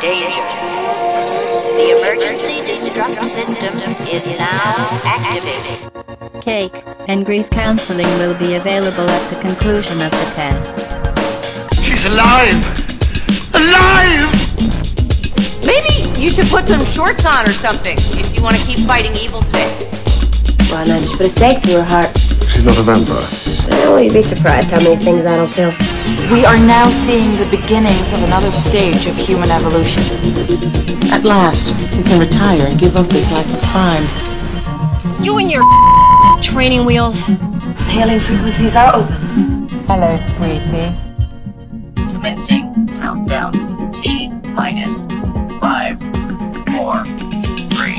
Danger. The emergency destruct system is now activated. Cake and grief counseling will be available at the conclusion of the test. She's alive! Alive! Maybe you should put some shorts on or something if you want to keep fighting evil today. Why not just put a stake through her heart? She's not a vampire. Oh, you'd be surprised how many things that'll kill. We are now seeing the beginnings of another stage of human evolution. At last, we can retire and give up this life of crime. You and your training wheels. Hailing frequencies are open. Hello, sweetie. Commencing countdown. T minus 5, 4, 3,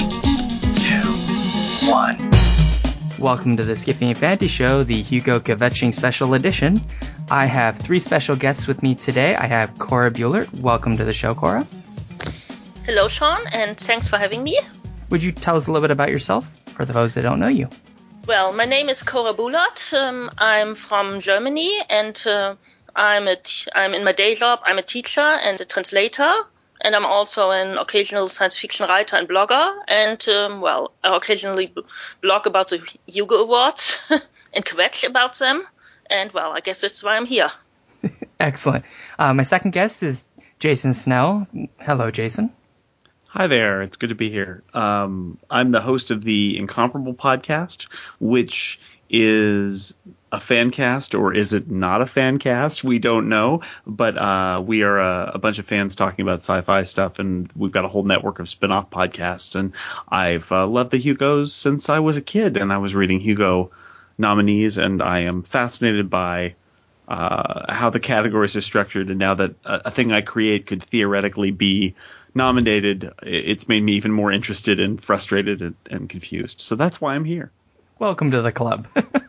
2, 1. Welcome to the Skiffy and Fantasy Show, the Hugo Kvetching Special Edition. I have three special guests with me today. I have Cora Bueller. Welcome to the show, Cora. Hello, Sean, and thanks for having me. Would you tell us a little bit about yourself, for those that don't know you? Well, my name is Cora Bueller. I'm from Germany, and I'm in my day job. I'm a teacher and a translator, and I'm also an occasional science fiction writer and blogger. And I occasionally blog about the Hugo Awards and kvetch about them. And I guess that's why I'm here. Excellent. My second guest is Jason Snell. Hello, Jason. Hi there. It's good to be here. I'm the host of the Incomparable podcast, which is a fan cast, or is it not a fan cast? We don't know. But we are a bunch of fans talking about sci-fi stuff, and we've got a whole network of spin-off podcasts. And I've loved the Hugos since I was a kid, and I was reading Hugo nominees, and I am fascinated by how the categories are structured. And now that a thing I create could theoretically be nominated, it's made me even more interested and frustrated and confused. So that's why I'm here. Welcome to the club.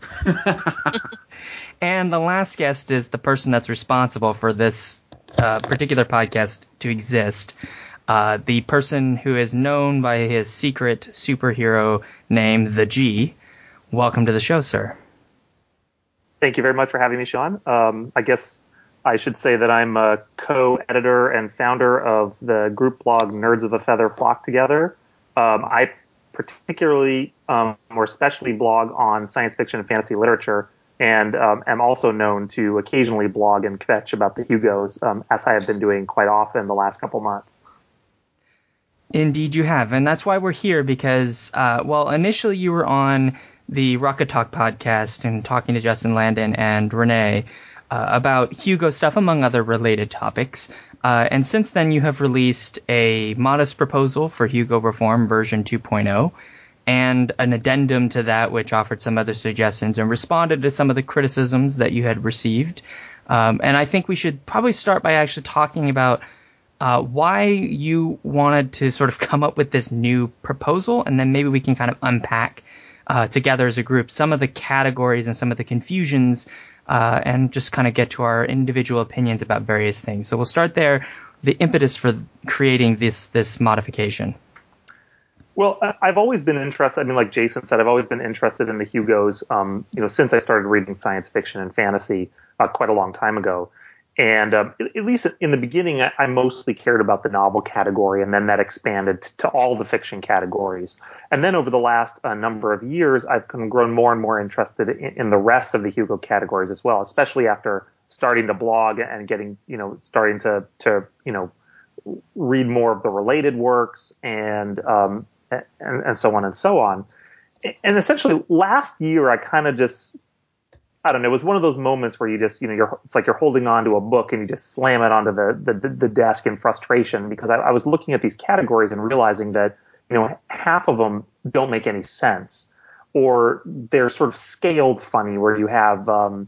And the last guest is the person that's responsible for this particular podcast to exist. The person who is known by his secret superhero name, The G. Welcome to the show, sir. Thank you very much for having me, Sean. I guess I should say that I'm a co-editor and founder of the group blog Nerds of a Feather Flock Together. I particularly or especially blog on science fiction and fantasy literature, and am also known to occasionally blog and kvetch about the Hugos, as I have been doing quite often the last couple months. Indeed you have, and that's why we're here, because, initially you were on the Rocket Talk podcast and talking to Justin Landon and Renee about Hugo stuff, among other related topics. And since then, you have released a modest proposal for Hugo Reform version 2.0 and an addendum to that, which offered some other suggestions and responded to some of the criticisms that you had received. And I think we should probably start by actually talking about why you wanted to sort of come up with this new proposal, and then maybe we can kind of unpack together as a group some of the categories and some of the confusions, and just kind of get to our individual opinions about various things. So we'll start there, the impetus for creating this modification. Well, I've always been interested, like Jason said, I've always been interested in the Hugos, since I started reading science fiction and fantasy quite a long time ago. And at least in the beginning, I mostly cared about the novel category, and then that expanded to all the fiction categories. And then over the last number of years, I've grown more and more interested in the rest of the Hugo categories as well, especially after starting to blog and getting, starting to read more of the related works and so on and so on. And essentially last year, I kind of just, I don't know, it was one of those moments where you just, it's like you're holding on to a book and you just slam it onto the desk in frustration, because I was looking at these categories and realizing that, half of them don't make any sense, or they're sort of scaled funny, where you have,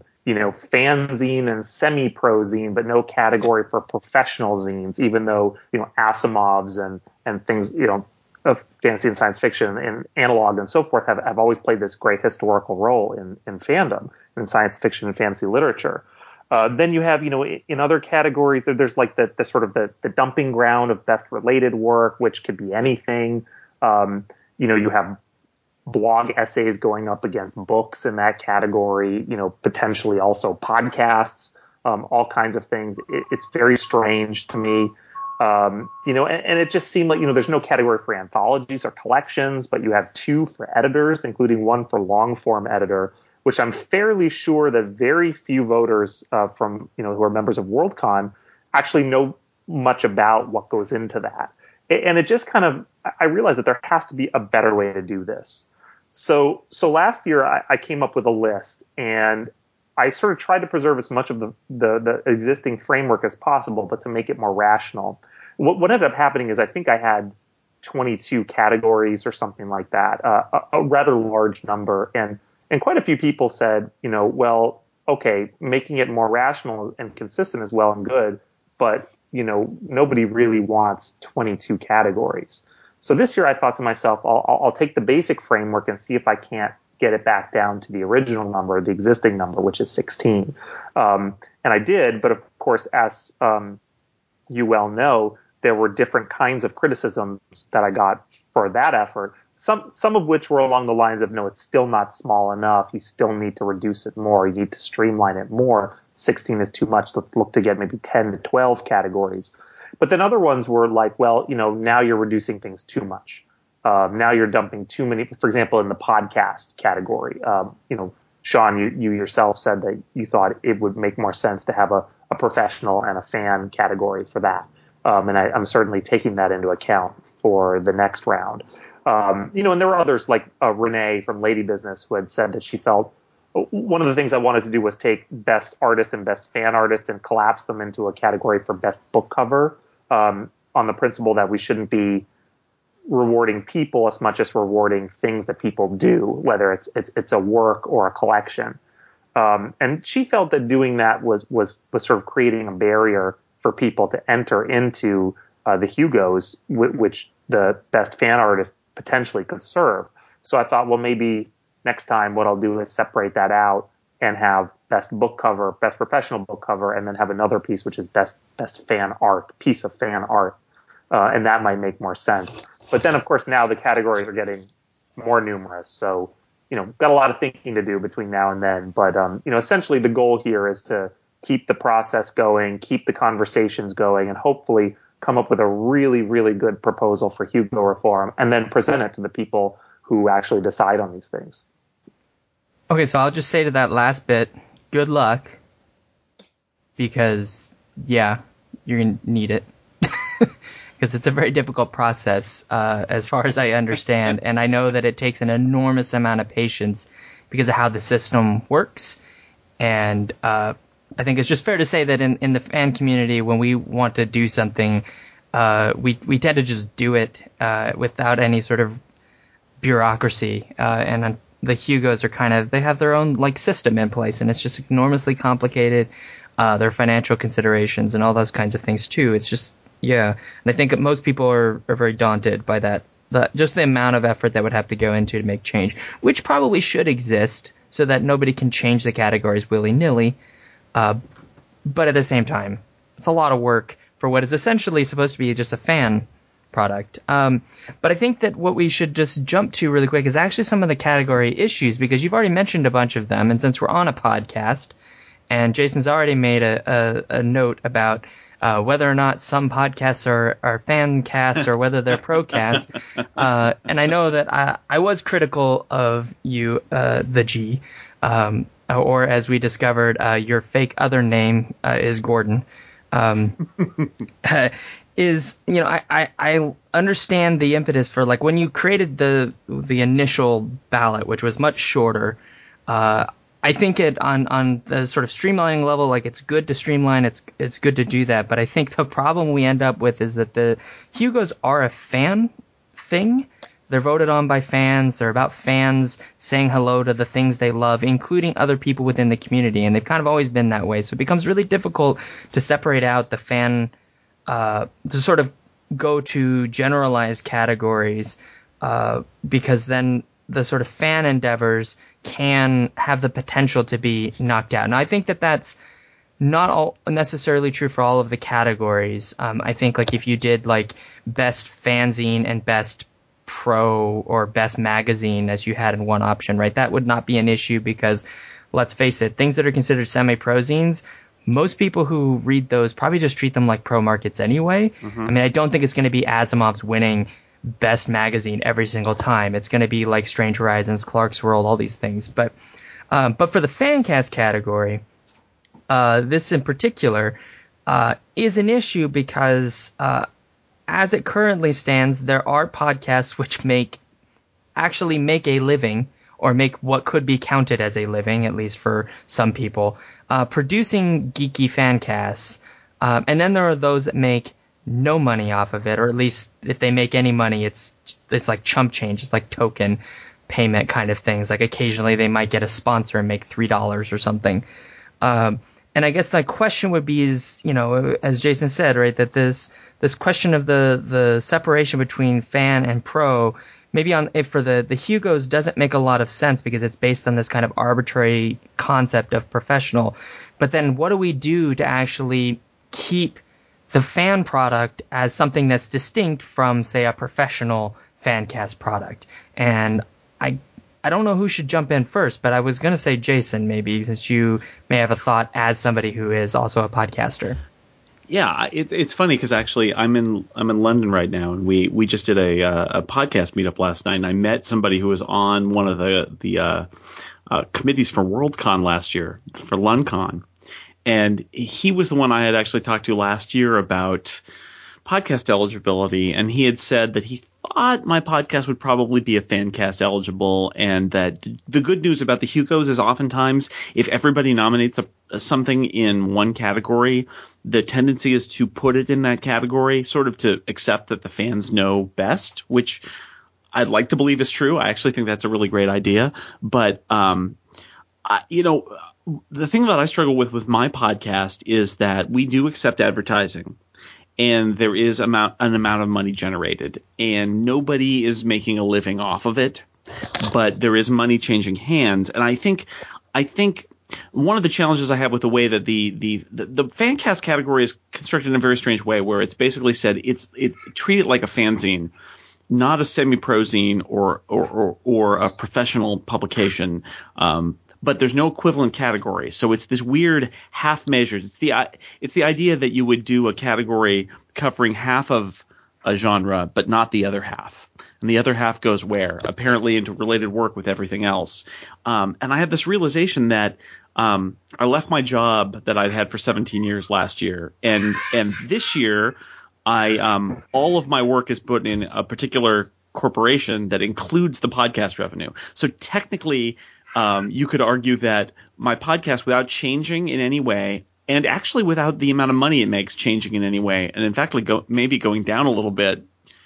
fanzine and semi-pro zine, but no category for professional zines, even though, Asimov's and things, of fantasy and science fiction and analog and so forth have always played this great historical role in fandom, in science fiction and fantasy literature. Then you have, in other categories, there's like the sort of the dumping ground of best related work, which could be anything. You have blog essays going up against books in that category, potentially also podcasts, all kinds of things. It's very strange to me. And it just seemed like, there's no category for anthologies or collections, but you have 2 for editors, including 1 for long form editor, which I'm fairly sure that very few voters from, who are members of Worldcon actually know much about what goes into that. And it just I realized that there has to be a better way to do this. So last year I came up with a list, and I sort of tried to preserve as much of the existing framework as possible, but to make it more rational. What ended up happening is I think I had 22 categories or something like that, a rather large number. And quite a few people said, well, okay, making it more rational and consistent is well and good, but, nobody really wants 22 categories. So this year I thought to myself, I'll take the basic framework and see if I can't get it back down to the original number, the existing number, which is 16. And I did, but of course, as you well know, there were different kinds of criticisms that I got for that effort, some of which were along the lines of, no, it's still not small enough. You still need to reduce it more. You need to streamline it more. 16 is too much. Let's look to get maybe 10 to 12 categories. But then other ones were like, well, now you're reducing things too much. Now you're dumping too many, for example, in the podcast category. Sean, you yourself said that you thought it would make more sense to have a professional and a fan category for that. And I'm certainly taking that into account for the next round. And there were others like Renee from Lady Business who had said that she felt one of the things I wanted to do was take best artist and best fan artist and collapse them into a category for best book cover, on the principle that we shouldn't be rewarding people as much as rewarding things that people do, whether it's a work or a collection. And she felt that doing that was sort of creating a barrier for people to enter into the Hugos, which the best fan artist potentially could serve. So I thought, well, maybe next time what I'll do is separate that out and have best book cover, best professional book cover, and then have another piece which is best fan art, piece of fan art. And that might make more sense. But then, of course, now the categories are getting more numerous. So, got a lot of thinking to do between now and then. But, essentially the goal here is to keep the process going, keep the conversations going, and hopefully come up with a really, really good proposal for Hugo reform and then present it to the people who actually decide on these things. Okay, so I'll just say to that last bit, good luck, because, yeah, you're going to need it. Because it's a very difficult process, as far as I understand, and I know that it takes an enormous amount of patience because of how the system works, and I think it's just fair to say that in the fan community, when we want to do something, we tend to just do it without any sort of bureaucracy, and the Hugos are they have their own system in place, and it's just enormously complicated. Their financial considerations and all those kinds of things too. It's just, yeah. And I think that most people are very daunted by that. Just the amount of effort that would have to go into to make change, which probably should exist so that nobody can change the categories willy-nilly. But at the same time, it's a lot of work for what is essentially supposed to be just a fan product. But I think that what we should just jump to really quick is actually some of the category issues, because you've already mentioned a bunch of them. And since we're on a podcast, and Jason's already made a note about whether or not some podcasts are fan casts or whether they're pro casts. And I know that I was critical of you, the G, or as we discovered, your fake other name is Gordon. I understand the impetus for when you created the initial ballot, which was much shorter. I think on the sort of streamlining level, it's good to streamline, it's good to do that. But I think the problem we end up with is that the Hugos are a fan thing. They're voted on by fans. They're about fans saying hello to the things they love, including other people within the community. And they've kind of always been that way. So it becomes really difficult to separate out the fan, to sort of go to generalized categories, because then the sort of fan endeavors can have the potential to be knocked out. Now, I think that that's not all necessarily true for all of the categories. I think if you did best fanzine and best pro or best magazine as you had in one option, right, that would not be an issue, because let's face it, things that are considered semi-pro zines most people who read those probably just treat them like pro markets anyway. Mm-hmm. I mean, I don't think it's going to be Asimov's winning best magazine every single time. It's going to be like Strange Horizons, Clark's World, all these things. But for the Fancast category, this in particular is an issue because as it currently stands, there are podcasts which actually make a living, or make what could be counted as a living, at least for some people, producing geeky fancasts. And then there are those that make no money off of it, or at least if they make any money, it's like chump change. It's like token payment kind of things. Like occasionally they might get a sponsor and make $3 or something. And I guess my question would be is, as Jason said, right, that this question of the separation between fan and pro, maybe for the Hugos doesn't make a lot of sense because it's based on this kind of arbitrary concept of professional. But then what do we do to actually keep the fan product as something that's distinct from, say, a professional Fancast product? And I don't know who should jump in first, but I was going to say Jason, maybe, since you may have a thought as somebody who is also a podcaster. Yeah, it's funny because actually I'm in London right now, and we just did a podcast meetup last night, and I met somebody who was on one of the committees for Worldcon last year, for LundCon, and he was the one I had actually talked to last year about podcast eligibility, and he had said that he thought my podcast would probably be a Fancast eligible, and that the good news about the Hugos is oftentimes if everybody nominates something in one category, the tendency is to put it in that category, sort of to accept that the fans know best, which I'd like to believe is true. I actually think that's a really great idea. But, the thing that I struggle with my podcast is that we do accept advertising. And there is an amount of money generated, and nobody is making a living off of it, but there is money changing hands. And I think one of the challenges I have with the way that the Fancast category is constructed in a very strange way, where it's basically said it's treated like a fanzine, not a semi-pro zine or a professional publication. But there's no equivalent category. So it's this weird half measured. It's the idea that you would do a category covering half of a genre, but not the other half. And the other half goes where? Apparently into related work with everything else. And I have this realization that I left my job that I'd had for 17 years last year. And this year, all of my work is put in a particular corporation that includes the podcast revenue. So technically, you could argue that my podcast, without changing in any way, and actually without the amount of money it makes changing in any way, and in fact maybe going down a little bit,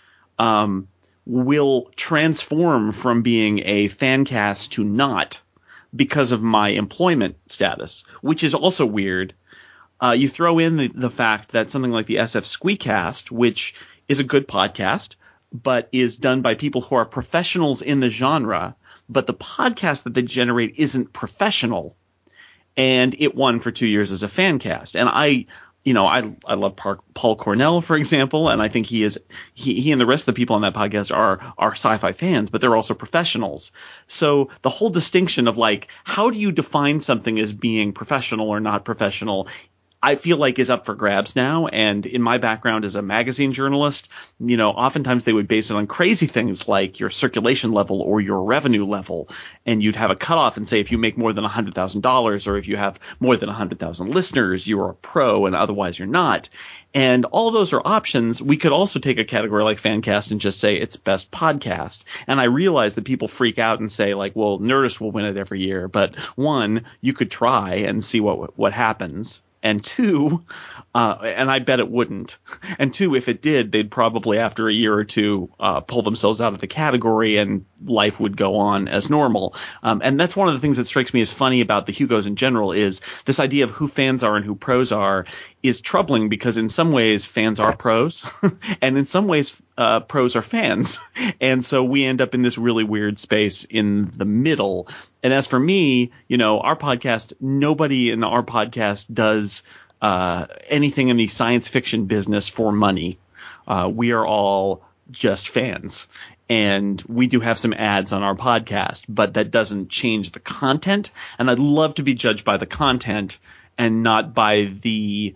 will transform from being a Fancast to not, because of my employment status, which is also weird. You throw in the fact that something like the SF Squeakcast, which is a good podcast, but is done by people who are professionals in the genre, but the podcast that they generate isn't professional, and it won for 2 years as a Fancast. And I love Paul Cornell, for example, and I think he and the rest of the people on that podcast are sci-fi fans, but they're also professionals. So the whole distinction of like, how do you define something as being professional or not professional, I feel like is up for grabs now. And in my background as a magazine journalist, oftentimes they would base it on crazy things like your circulation level or your revenue level. And you'd have a cutoff and say, if you make more than $100,000 or if you have more than 100,000 listeners, you are a pro and otherwise you're not. And all of those are options. We could also take a category like Fancast and just say it's best podcast. And I realize that people freak out and say like, well, Nerdist will win it every year. But one, you could try and see what happens. And two, and I bet it wouldn't. And two, if it did, they'd probably after a year or two pull themselves out of the category and life would go on as normal. And that's one of the things that strikes me as funny about the Hugos in general is this idea of who fans are and who pros are is troubling because in some ways fans are pros and in some ways pros are fans. And so we end up in this really weird space in the middle. And as for me, our podcast, nobody in our podcast does anything in the science fiction business for money. We are all just fans. And we do have some ads on our podcast, but that doesn't change the content. And I'd love to be judged by the content and not by the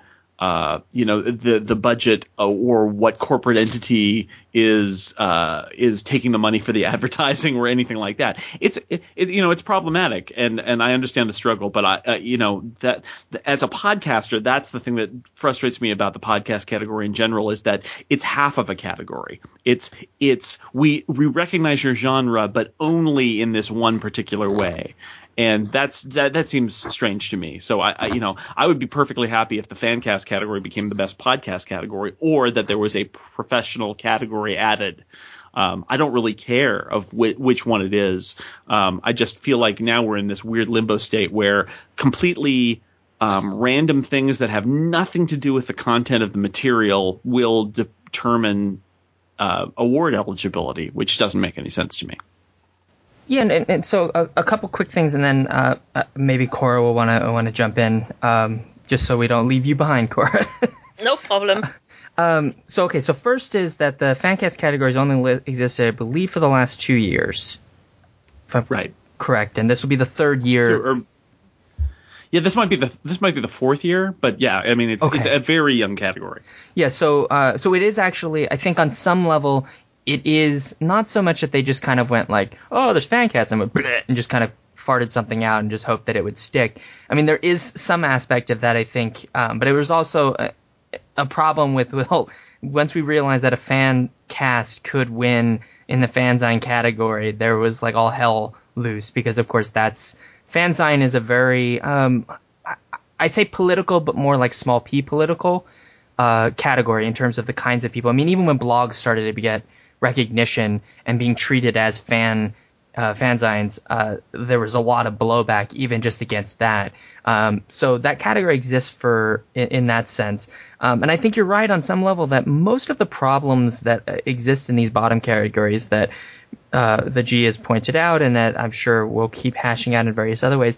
the budget or what corporate entity is taking the money for the advertising or anything like that. It's problematic, and I understand the struggle, but that as a podcaster, that's the thing that frustrates me about the podcast category in general, is that it's half of a category. We recognize your genre, but only in this one particular way. And that seems strange to me. So I would be perfectly happy if the Fancast category became the best podcast category, or that there was a professional category added. I don't really care of which one it is. I just feel like now we're in this weird limbo state where completely random things that have nothing to do with the content of the material will determine award eligibility, which doesn't make any sense to me. Yeah, and so a couple quick things, and then maybe Cora will want to jump in, just so we don't leave you behind, Cora. No problem. So first is that the Fancast categories only existed, I believe, for the last 2 years. If I'm right. Correct, and this will be the third year. Yeah, this might be the fourth year, but yeah, I mean it's a very young category. Yeah, so it is actually, I think on some level, it is not so much that they just kind of went like, oh, there's Fancast, and just kind of farted something out and just hoped that it would stick. I mean, there is some aspect of that, I think, but it was also a problem with once we realized that a fan cast could win in the fanzine category, there was like all hell loose, because of course fanzine is a very I say political, but more like small p political category in terms of the kinds of people. I mean, even when blogs started to get recognition and being treated as fanzines, there was a lot of blowback even just against that. So that category exists in that sense. And I think you're right on some level that most of the problems that exist in these bottom categories that the G has pointed out, and that I'm sure we'll keep hashing out in various other ways,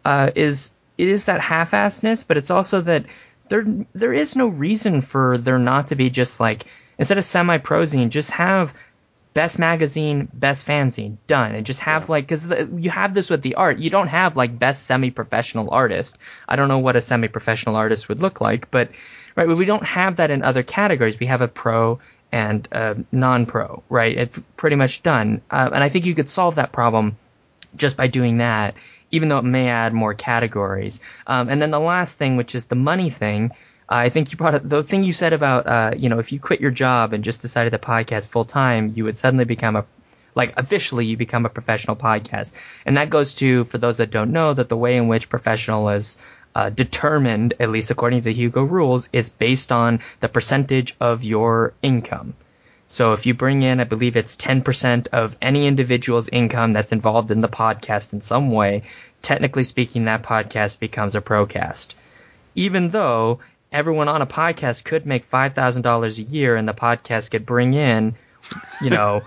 is that half-assedness, but it's also that there is no reason for there not to be just like, instead of semi-prozine, just have best magazine, best fanzine, done. And just have because you have this with the art. You don't have like best semi-professional artist. I don't know what a semi-professional artist would look like, but we don't have that in other categories. We have a pro and a non-pro, right? It's pretty much done. And I think you could solve that problem just by doing that, even though it may add more categories. And then the last thing, which is the money thing, I think you brought up the thing you said about, if you quit your job and just decided to podcast full time, you would suddenly become officially you become a professional podcast. And that goes to, for those that don't know, that the way in which professional is determined, at least according to the Hugo rules, is based on the percentage of your income. So if you bring in, I believe it's 10% of any individual's income that's involved in the podcast in some way, technically speaking, that podcast becomes a procast. Even though everyone on a podcast could make $5,000 a year, and the podcast could bring in, $500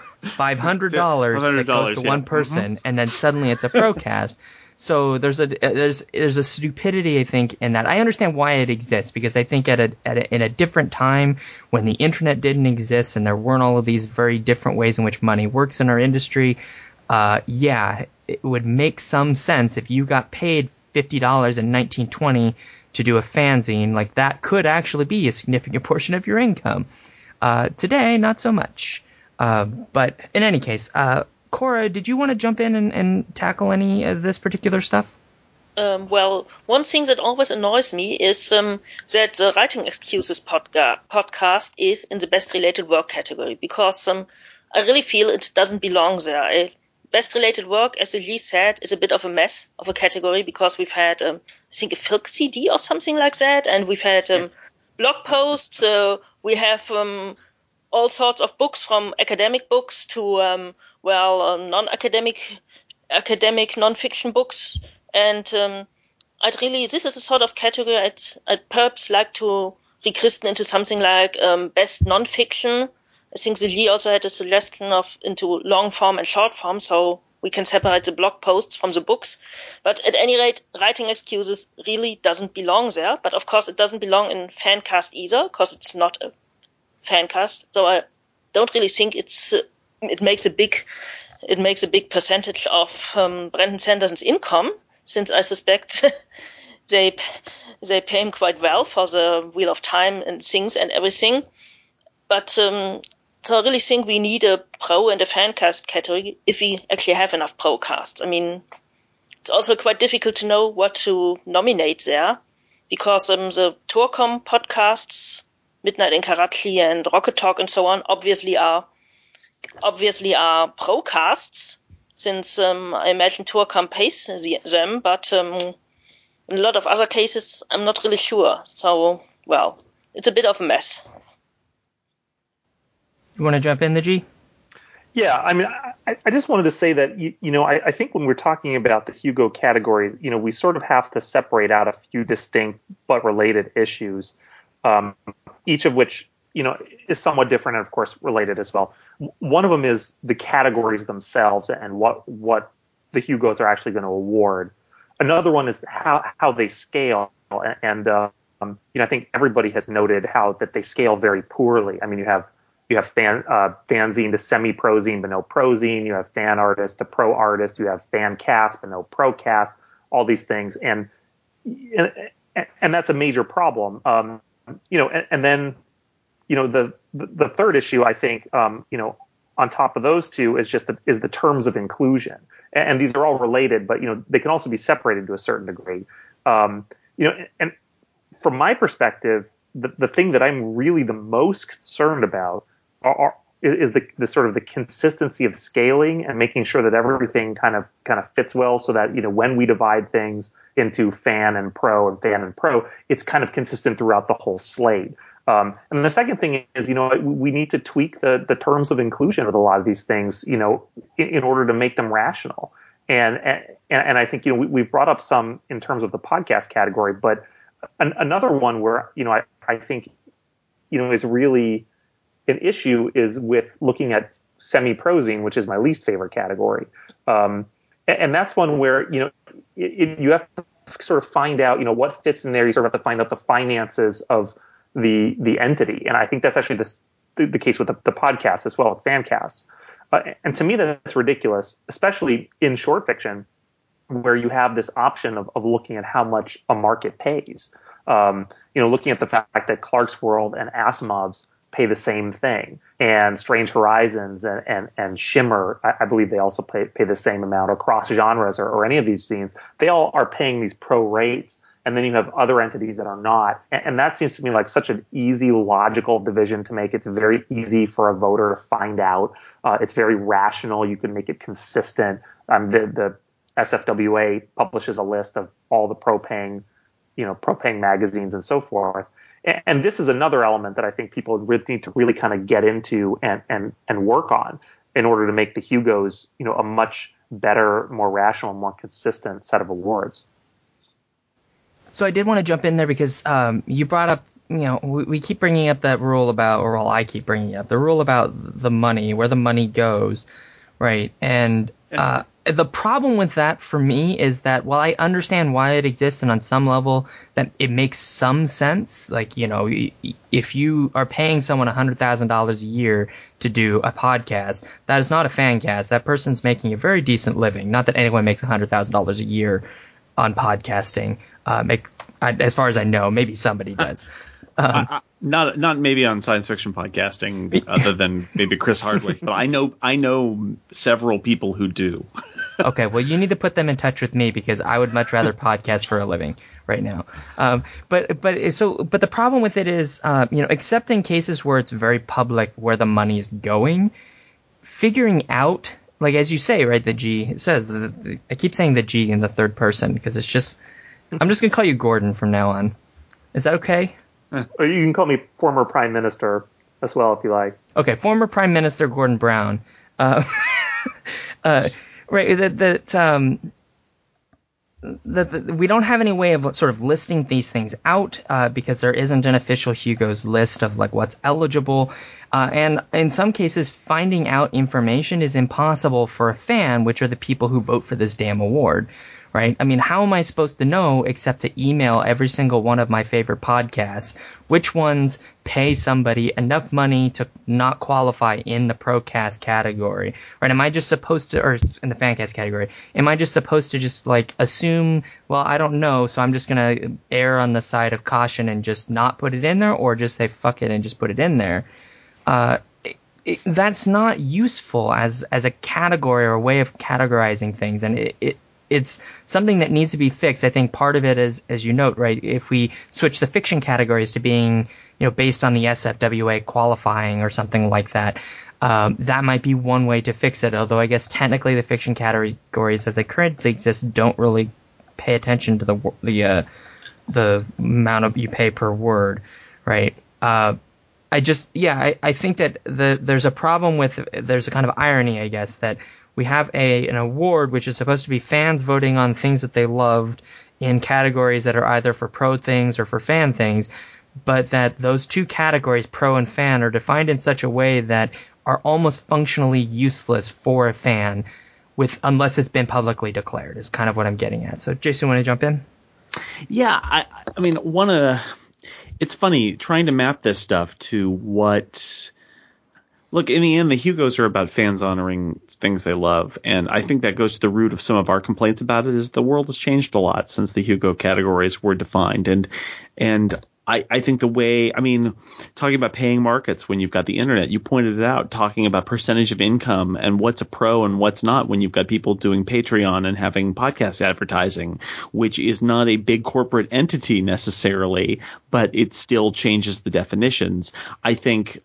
that goes to one person, and then suddenly it's a procast. So there's a stupidity, I think, in that. I understand why it exists, because I think in a different time when the internet didn't exist and there weren't all of these very different ways in which money works in our industry, it would make some sense if you got paid $50 in 1920 to do a fanzine, like that could actually be a significant portion of your income. Today, not so much. But in any case, Cora, did you want to jump in and tackle any of this particular stuff? Well, one thing that always annoys me is that the Writing Excuses podcast is in the Best Related Work category, because I really feel it doesn't belong there. Best Related Work, as Lee said, is a bit of a mess of a category, because we've had, I think, a Filk CD or something like that, and we've had blog posts, we have all sorts of books, from academic books to, non-academic, non-fiction books, and this is a sort of category I'd perhaps like to rechristen into something like Best Non-Fiction. I think the Lee also had a suggestion into long form and short form, so we can separate the blog posts from the books. But at any rate, Writing Excuses really doesn't belong there. But of course, it doesn't belong in Fancast either, because it's not a Fancast. So I don't really think it makes a big percentage of Brandon Sanderson's income, since I suspect they pay him quite well for the Wheel of Time and things and everything. But so I really think we need a pro and a fan cast category if we actually have enough pro casts. I mean, it's also quite difficult to know what to nominate there, because the Tourcom podcasts, Midnight in Karachi and Rocket Talk and so on, obviously are pro casts, since I imagine Tourcom pays them, but in a lot of other cases, I'm not really sure. So, well, it's a bit of a mess. You want to jump in, the G? Yeah, I mean, I just wanted to say that, I think when we're talking about the Hugo categories, we sort of have to separate out a few distinct but related issues, each of which, is somewhat different and, of course, related as well. One of them is the categories themselves and what the Hugos are actually going to award. Another one is how they scale. And, I think everybody has noted that they scale very poorly. I mean, you have fanzine to semi-prozine but no prozine. You have fan artist to pro artist. You have fan cast but no pro cast. All these things, and that's a major problem. And then the third issue, I think, on top of those two is the terms of inclusion, and these are all related, but they can also be separated to a certain degree. And from my perspective, the thing that I'm really the most concerned about is the sort of the consistency of scaling and making sure that everything kind of fits well, so that when we divide things into fan and pro, it's kind of consistent throughout the whole slate. And the second thing is, we need to tweak the terms of inclusion with a lot of these things, in order to make them rational. And I think we've brought up some in terms of the podcast category, but another one where I think is really an issue is with looking at semi-prozine, which is my least favorite category. And that's one where, you have to sort of find out, what fits in there. You sort of have to find out the finances of the entity. And I think that's actually the case with the podcast as well, with fan casts. And to me, that's ridiculous, especially in short fiction, where you have this option of looking at how much a market pays. Looking at the fact that Clarkesworld and Asimov's pay the same thing, and Strange Horizons and Shimmer, I believe they also pay the same amount across genres or any of these scenes. They all are paying these pro rates, and then you have other entities that are not. And that seems to me like such an easy, logical division to make. It's very easy for a voter to find out. It's very rational. You can make it consistent. The SFWA publishes a list of all the pro-paying magazines and so forth. And this is another element that I think people need to really kind of get into and work on in order to make the Hugos, a much better, more rational, more consistent set of awards. So I did want to jump in there because you brought up, we keep bringing up that rule about, or I keep bringing up the rule about the money, where the money goes, right? And the problem with that for me is that while I understand why it exists, and on some level that it makes some sense, like, if you are paying someone $100,000 a year to do a podcast, that is not a fan cast. That person's making a very decent living. Not that anyone makes $100,000 a year on podcasting. As far as I know, maybe somebody does. Not maybe on science fiction podcasting, other than maybe Chris Hardwick, but I know several people who do. Okay, well, you need to put them in touch with me, because I would much rather podcast for a living right now. But the problem with it is, except in cases where it's very public where the money is going, figuring out, like as you say, right, the G, it says, I keep saying the G in the third person because it's just, I'm just going to call you Gordon from now on. Is that okay? Or you can call me former Prime Minister as well if you like. Okay, former Prime Minister Gordon Brown. Right, that we don't have any way of sort of listing these things out because there isn't an official Hugo's list of like what's eligible, and in some cases finding out information is impossible for a fan, which are the people who vote for this damn award, right? I mean, how am I supposed to know except to email every single one of my favorite podcasts which ones pay somebody enough money to not qualify in the Procast category, right? Am I just supposed to, or in the Fancast category, am I just supposed to just like assume, well, I don't know, so I'm just going to err on the side of caution and just not put it in there, or just say fuck it and just put it in there? That's not useful as a category or a way of categorizing things, and it's something that needs to be fixed. I think part of it is, as you note, right, if we switch the fiction categories to being, based on the SFWA qualifying or something like that, that might be one way to fix it. Although I guess technically the fiction categories as they currently exist don't really pay attention to the amount of you pay per word, right? I think that there's a problem with, there's a kind of irony, I guess, that we have an award which is supposed to be fans voting on things that they loved in categories that are either for pro things or for fan things, but that those two categories, pro and fan, are defined in such a way that are almost functionally useless for a fan unless it's been publicly declared, is kind of what I'm getting at. So, Jason, want to jump in? Yeah, I mean, it's funny trying to map this stuff to what. Look, in the end, the Hugos are about fans honoring things they love, and I think that goes to the root of some of our complaints about it. Is the world has changed a lot since the Hugo categories were defined, and I think the way, I mean, talking about paying markets when you've got the internet, you pointed it out, talking about percentage of income and what's a pro and what's not when you've got people doing Patreon and having podcast advertising, which is not a big corporate entity necessarily, but it still changes the definitions. I think,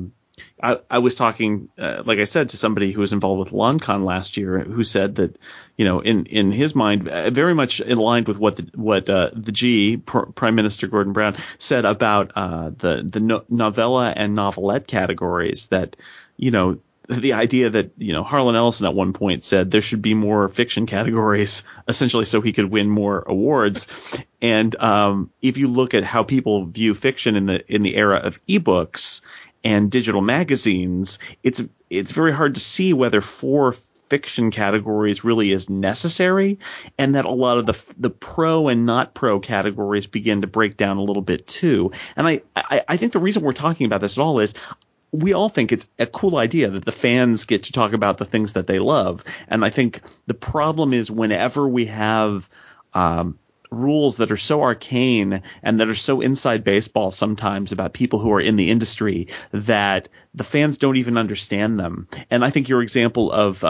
I was talking, like I said, to somebody who was involved with LonCon last year, who said that, in his mind, very much in line with what Prime Minister Gordon Brown said about the novella and novelette categories. That, the idea that, Harlan Ellison at one point said there should be more fiction categories, essentially so he could win more awards. And if you look at how people view fiction in the era of ebooks and digital magazines, it's very hard to see whether 4 fiction categories really is necessary, and that a lot of the pro and not pro categories begin to break down a little bit too. And I think the reason we're talking about this at all is we all think it's a cool idea that the fans get to talk about the things that they love. And I think the problem is whenever we have rules that are so arcane and that are so inside baseball sometimes about people who are in the industry that the fans don't even understand them. And I think your example of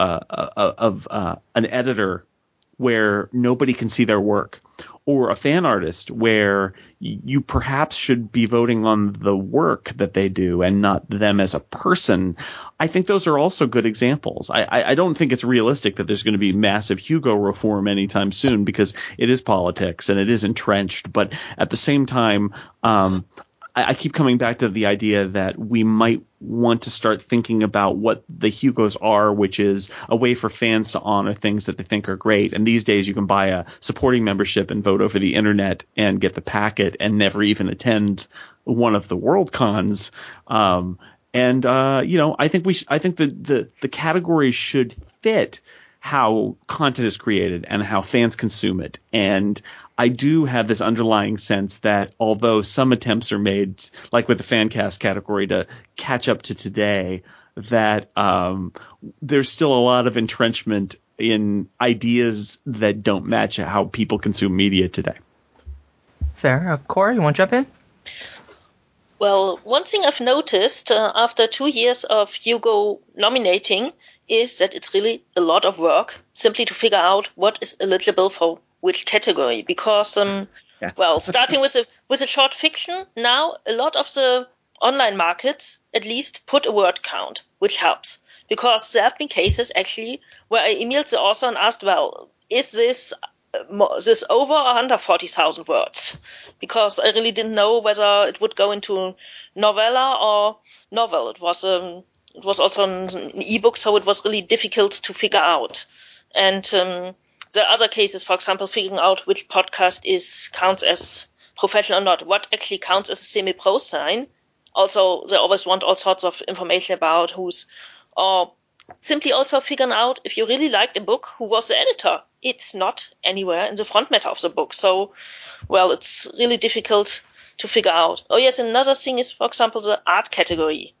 an editor where nobody can see their work, or a fan artist where you perhaps should be voting on the work that they do and not them as a person. I think those are also good examples. I don't think it's realistic that there's going to be massive Hugo reform anytime soon, because it is politics and it is entrenched. But at the same time, I keep coming back to the idea that we might want to start thinking about what the Hugos are, which is a way for fans to honor things that they think are great. And these days you can buy a supporting membership and vote over the internet and get the packet and never even attend one of the World Cons. I think the category should fit how content is created and how fans consume it. And I do have this underlying sense that although some attempts are made, like with the Fancast category, to catch up to today, that there's still a lot of entrenchment in ideas that don't match how people consume media today. Fair. Corey, you want to jump in? Well, one thing I've noticed after 2 years of Hugo nominating is that it's really a lot of work simply to figure out what is eligible for which category. Because, starting with a short fiction, now a lot of the online markets at least put a word count, which helps. Because there have been cases actually where I emailed the author and asked, well, is this over or under 40,000 words? Because I really didn't know whether it would go into novella or novel. It was also an ebook, so it was really difficult to figure out. And there are other cases, for example, figuring out which podcast counts as professional or not, what actually counts as a semi-pro sign. Also, they always want all sorts of information about or simply also figuring out if you really liked a book, who was the editor. it's not anywhere in the front matter of the book. So, well, it's really difficult to figure out. Oh yes, another thing is, for example, the art category.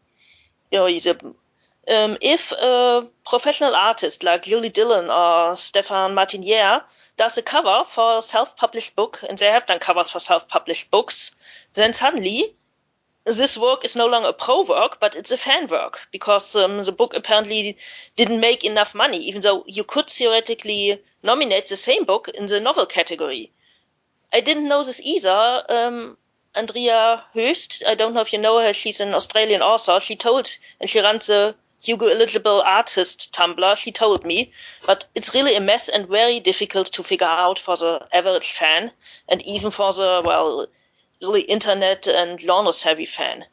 If a professional artist like Julie Dillon or Stéphane Martinière does a cover for a self-published book, and they have done covers for self-published books, then suddenly this work is no longer a pro work, but it's a fan work, because the book apparently didn't make enough money, even though you could theoretically nominate the same book in the novel category. I didn't know this either. Andrea Höst, I don't know if you know her, she's an Australian author. She runs the Hugo Eligible Artist Tumblr, she told me, but it's really a mess and very difficult to figure out for the average fan, and even for the, well, really internet and genre-savvy fan.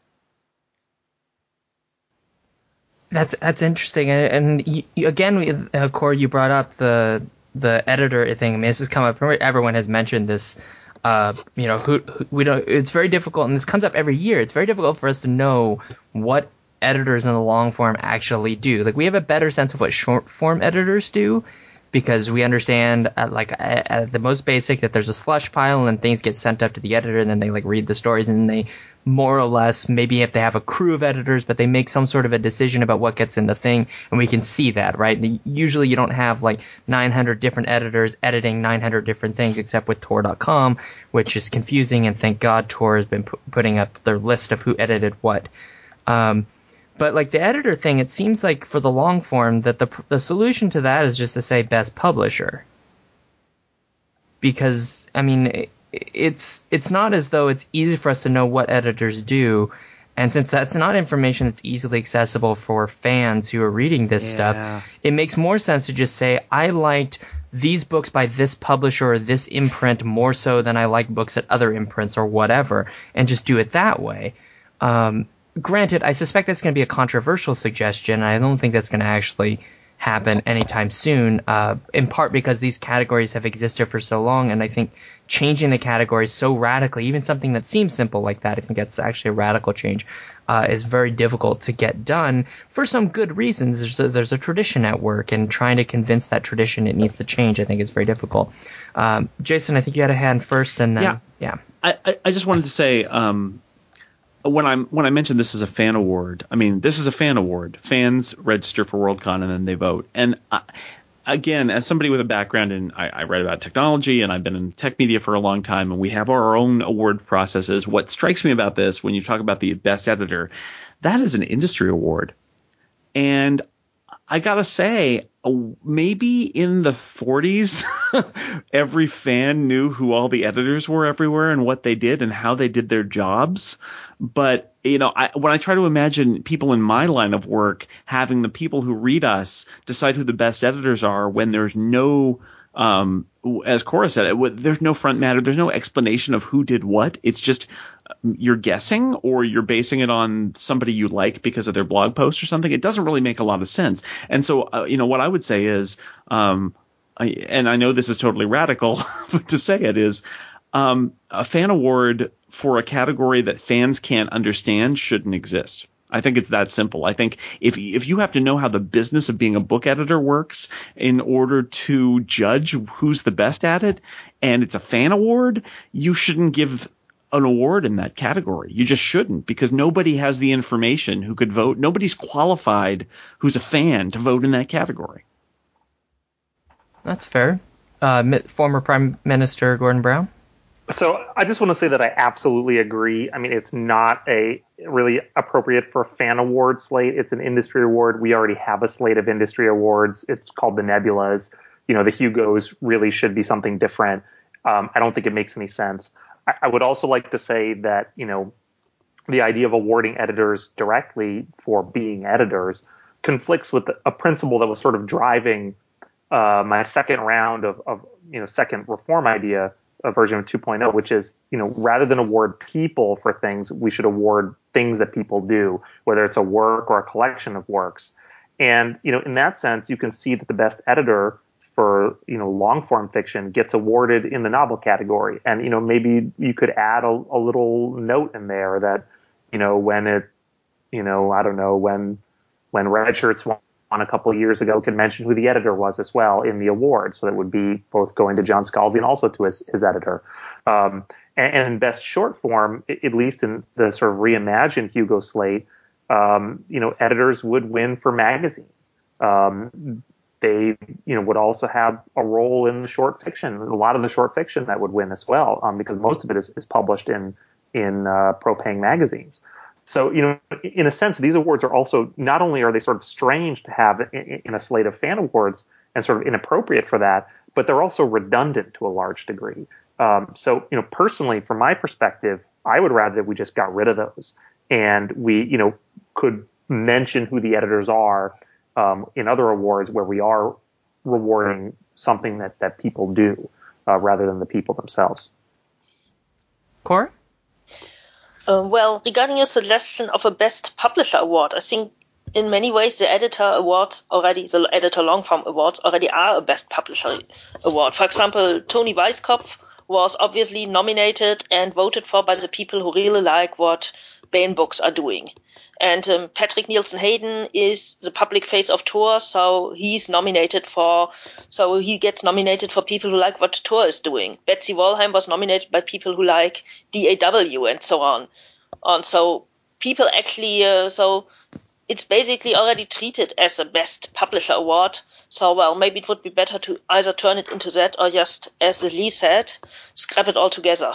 That's interesting, and again, Corey, you brought up the editor thing. I mean, this has come up. Everyone has mentioned this. We don't. It's very difficult, and this comes up every year. It's very difficult for us to know what editors in the long form actually do. Like, we have a better sense of what short form editors do, because we understand at the most basic that there's a slush pile and then things get sent up to the editor and then they read the stories and they more or less, maybe if they have a crew of editors, but they make some sort of a decision about what gets in the thing, and we can see that, right? Usually you don't have 900 different editors editing 900 different things, except with Tor.com, which is confusing, and thank God Tor has been putting up their list of who edited what. But the editor thing, it seems like for the long form that the solution to that is just to say best publisher. Because, I mean, it's not as though it's easy for us to know what editors do. And since that's not information that's easily accessible for fans who are reading this stuff, it makes more sense to just say, I liked these books by this publisher or this imprint more so than I like books at other imprints or whatever, and just do it that way. Granted, I suspect that's going to be a controversial suggestion. I don't think that's going to actually happen anytime soon, in part because these categories have existed for so long, and I think changing the categories so radically, even something that seems simple like that, if it gets actually a radical change, is very difficult to get done for some good reasons. There's a tradition at work, and trying to convince that tradition it needs to change, I think, is very difficult. Jason, I think you had a hand first, and then... Yeah. I just wanted to say... When I mentioned this is a fan award, I mean, this is a fan award. Fans register for Worldcon and then they vote. And again, as somebody with a background in, I read about technology and I've been in tech media for a long time, and we have our own award processes. What strikes me about this, when you talk about the best editor, that is an industry award. And I gotta say, maybe in the 40s, every fan knew who all the editors were everywhere and what they did and how they did their jobs. But, when I try to imagine people in my line of work having the people who read us decide who the best editors are when there's no, as Cora said, there's no front matter, there's no explanation of who did what. It's just you're guessing, or you're basing it on somebody you like because of their blog post or something. It doesn't really make a lot of sense. And so, what I would say is, and I know this is totally radical, but to say it is, a fan award for a category that fans can't understand shouldn't exist. I think it's that simple. I think if you have to know how the business of being a book editor works in order to judge who's the best at it, and it's a fan award, you shouldn't give an award in that category. You just shouldn't, because nobody has the information who could vote. Nobody's qualified who's a fan to vote in that category. That's fair. Former Prime Minister Gordon Brown? So I just want to say that I absolutely agree. I mean, it's not a really appropriate for a fan award slate. It's an industry award. We already have a slate of industry awards. It's called the Nebulas. The Hugos really should be something different. I don't think it makes any sense. I would also like to say that, the idea of awarding editors directly for being editors conflicts with a principle that was sort of driving my second round of second reform idea, a version of 2.0, which is, rather than award people for things, we should award things that people do, whether it's a work or a collection of works. And, in that sense, you can see that the best editor for, long form fiction gets awarded in the novel category. And, maybe you could add a little note in there that, when it, I don't know, when Red Shirts won a couple of years ago could mention who the editor was as well in the award. So that would be both going to John Scalzi and also to his editor. And in best short form, at least in the sort of reimagined Hugo slate, editors would win for magazine. They, would also have a role in the short fiction. A lot of the short fiction that would win as well, because most of it is published in pro-paying magazines. So, in a sense, these awards are also, not only are they sort of strange to have in a slate of fan awards and sort of inappropriate for that, but they're also redundant to a large degree. So, personally, from my perspective, I would rather that we just got rid of those and we, could mention who the editors are in other awards where we are rewarding something that people do rather than the people themselves. Cora? Well, regarding your suggestion of a Best Publisher Award, I think in many ways the editor long form awards already are a Best Publisher Award. For example, Tony Weisskopf was obviously nominated and voted for by the people who really like what Baen Books are doing. And Patrick Nielsen Hayden is the public face of Tor, so he gets nominated for people who like what Tor is doing. Betsy Walheim was nominated by people who like DAW and so on. So people actually, so it's basically already treated as a Best Publisher Award. So, well, maybe it would be better to either turn it into that or just, as Lee said, scrap it all together.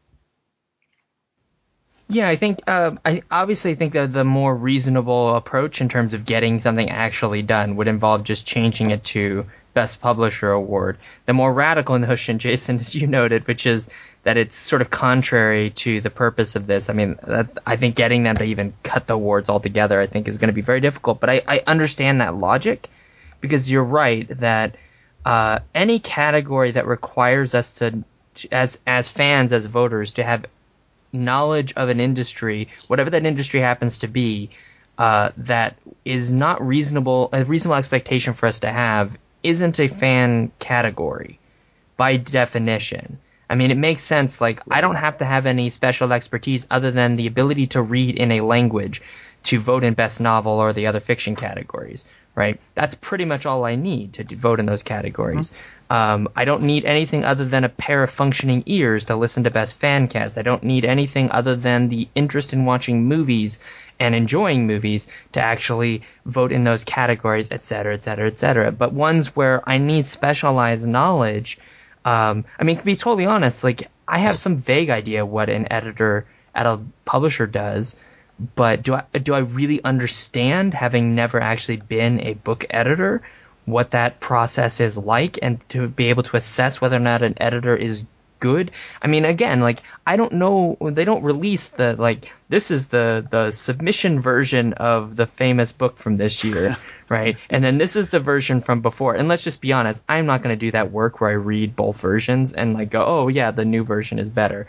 Yeah, I think I obviously think that the more reasonable approach in terms of getting something actually done would involve just changing it to Best Publisher Award. The more radical notion, Jason, as you noted, which is that it's sort of contrary to the purpose of this. I mean, I think getting them to even cut the awards altogether, I think, is going to be very difficult. But I understand that logic because you're right that any category that requires us to as fans, as voters, to have knowledge of an industry, whatever that industry happens to be, that is not a reasonable expectation for us to have, isn't a fan category by definition. I mean, it makes sense. Like, I don't have to have any special expertise other than the ability to read in a language to vote in Best Novel or the other fiction categories, right? That's pretty much all I need to vote in those categories. I don't need anything other than a pair of functioning ears to listen to Best Fancast. I don't need anything other than the interest in watching movies and enjoying movies to actually vote in those categories, et cetera, et cetera, et cetera. But ones where I need specialized knowledge, I mean, to be totally honest, like, I have some vague idea what an editor at a publisher does, but do I really understand, having never actually been a book editor, what that process is like, and to be able to assess whether or not an editor is good? I mean, again, like, I don't know, they don't release the, like, this is the submission version of the famous book from this year, right? And then this is the version from before. And let's just be honest, I'm not going to do that work where I read both versions and, like, go, oh yeah, the new version is better.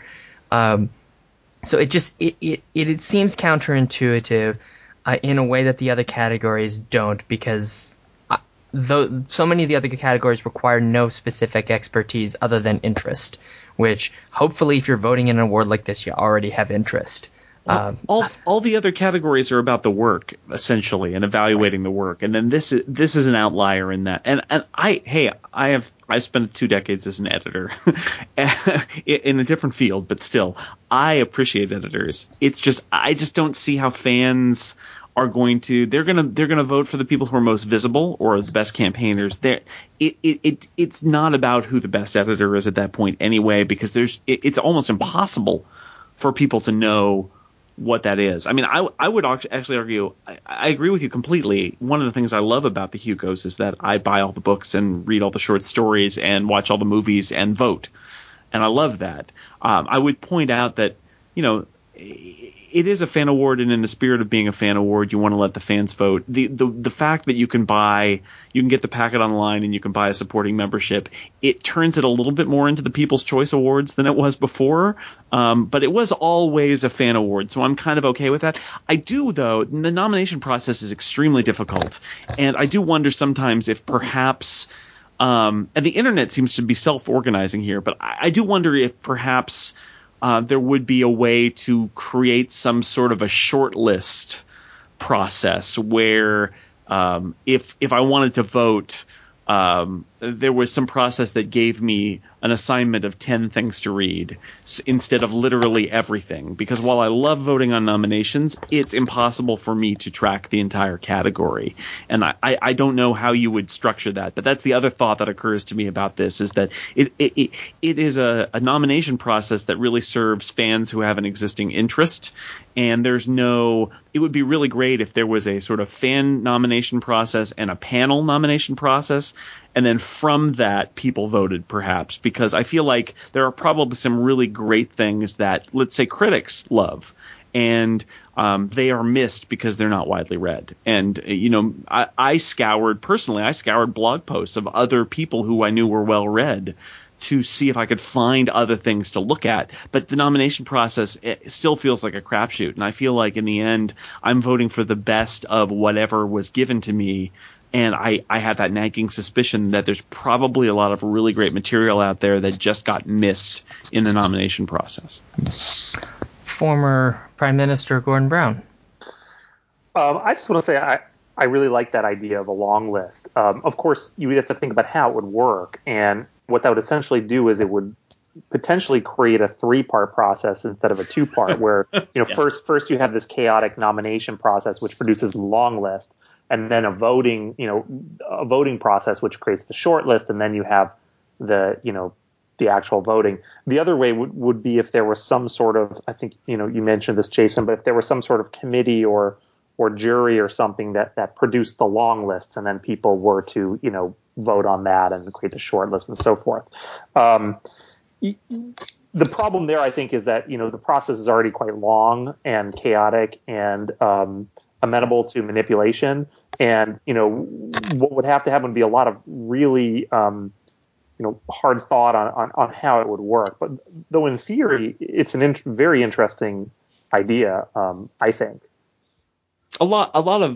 So it seems counterintuitive in a way that the other categories don't, because so many of the other categories require no specific expertise other than interest, which hopefully if you're voting in an award like this, you already have interest. All the other categories are about the work, essentially, and evaluating the work. And then this is an outlier in that. And I've spent 2 decades as an editor in a different field, but still, I appreciate editors. It's just, I just don't see how fans are going to, they're gonna vote for the people who are most visible or the best campaigners. It's not about who the best editor is at that point anyway, because it's almost impossible for people to know what that is. I mean, I would actually argue, I agree with you completely. One of the things I love about the Hugos is that I buy all the books and read all the short stories and watch all the movies and vote. And I love that. I would point out that, it is a fan award, and in the spirit of being a fan award, you want to let the fans vote. The fact that you can get the packet online and you can buy a supporting membership, it turns it a little bit more into the People's Choice Awards than it was before. But it was always a fan award, so I'm kind of okay with that. I do, though, the nomination process is extremely difficult, and I do wonder sometimes if perhaps, and the internet seems to be self-organizing here, but I do wonder if perhaps there would be a way to create some sort of a short list process where if I wanted to vote, there was some process that gave me an assignment of 10 things to read instead of literally everything. Because while I love voting on nominations, it's impossible for me to track the entire category. And I don't know how you would structure that. But that's the other thought that occurs to me about this, is that it is a nomination process that really serves fans who have an existing interest. And it would be really great if there was a sort of fan nomination process and a panel nomination process. And then from that, people voted, perhaps, because I feel like there are probably some really great things that, let's say, critics love, and they are missed because they're not widely read. And, I scoured blog posts of other people who I knew were well read to see if I could find other things to look at. But the nomination process, it still feels like a crapshoot. And I feel like in the end, I'm voting for the best of whatever was given to me. And I had that nagging suspicion that there's probably a lot of really great material out there that just got missed in the nomination process. Former Prime Minister Gordon Brown. I just want to say I really like that idea of a long list. Of course, you would have to think about how it would work. And what that would essentially do is it would potentially create a 3-part process instead of a 2-part where, first you have this chaotic nomination process, which produces the long list. And then a voting process which creates the short list, and then you have the actual voting. The other way would be if there was some sort of, I think you mentioned this, Jason, but if there was some sort of committee or jury or something that produced the long lists, and then people were to vote on that and create the short list and so forth. The problem there, I think, is that the process is already quite long and chaotic and amenable to manipulation, and what would have to happen would be a lot of really hard thought on how it would work. But though in theory it's very interesting idea, I think. A lot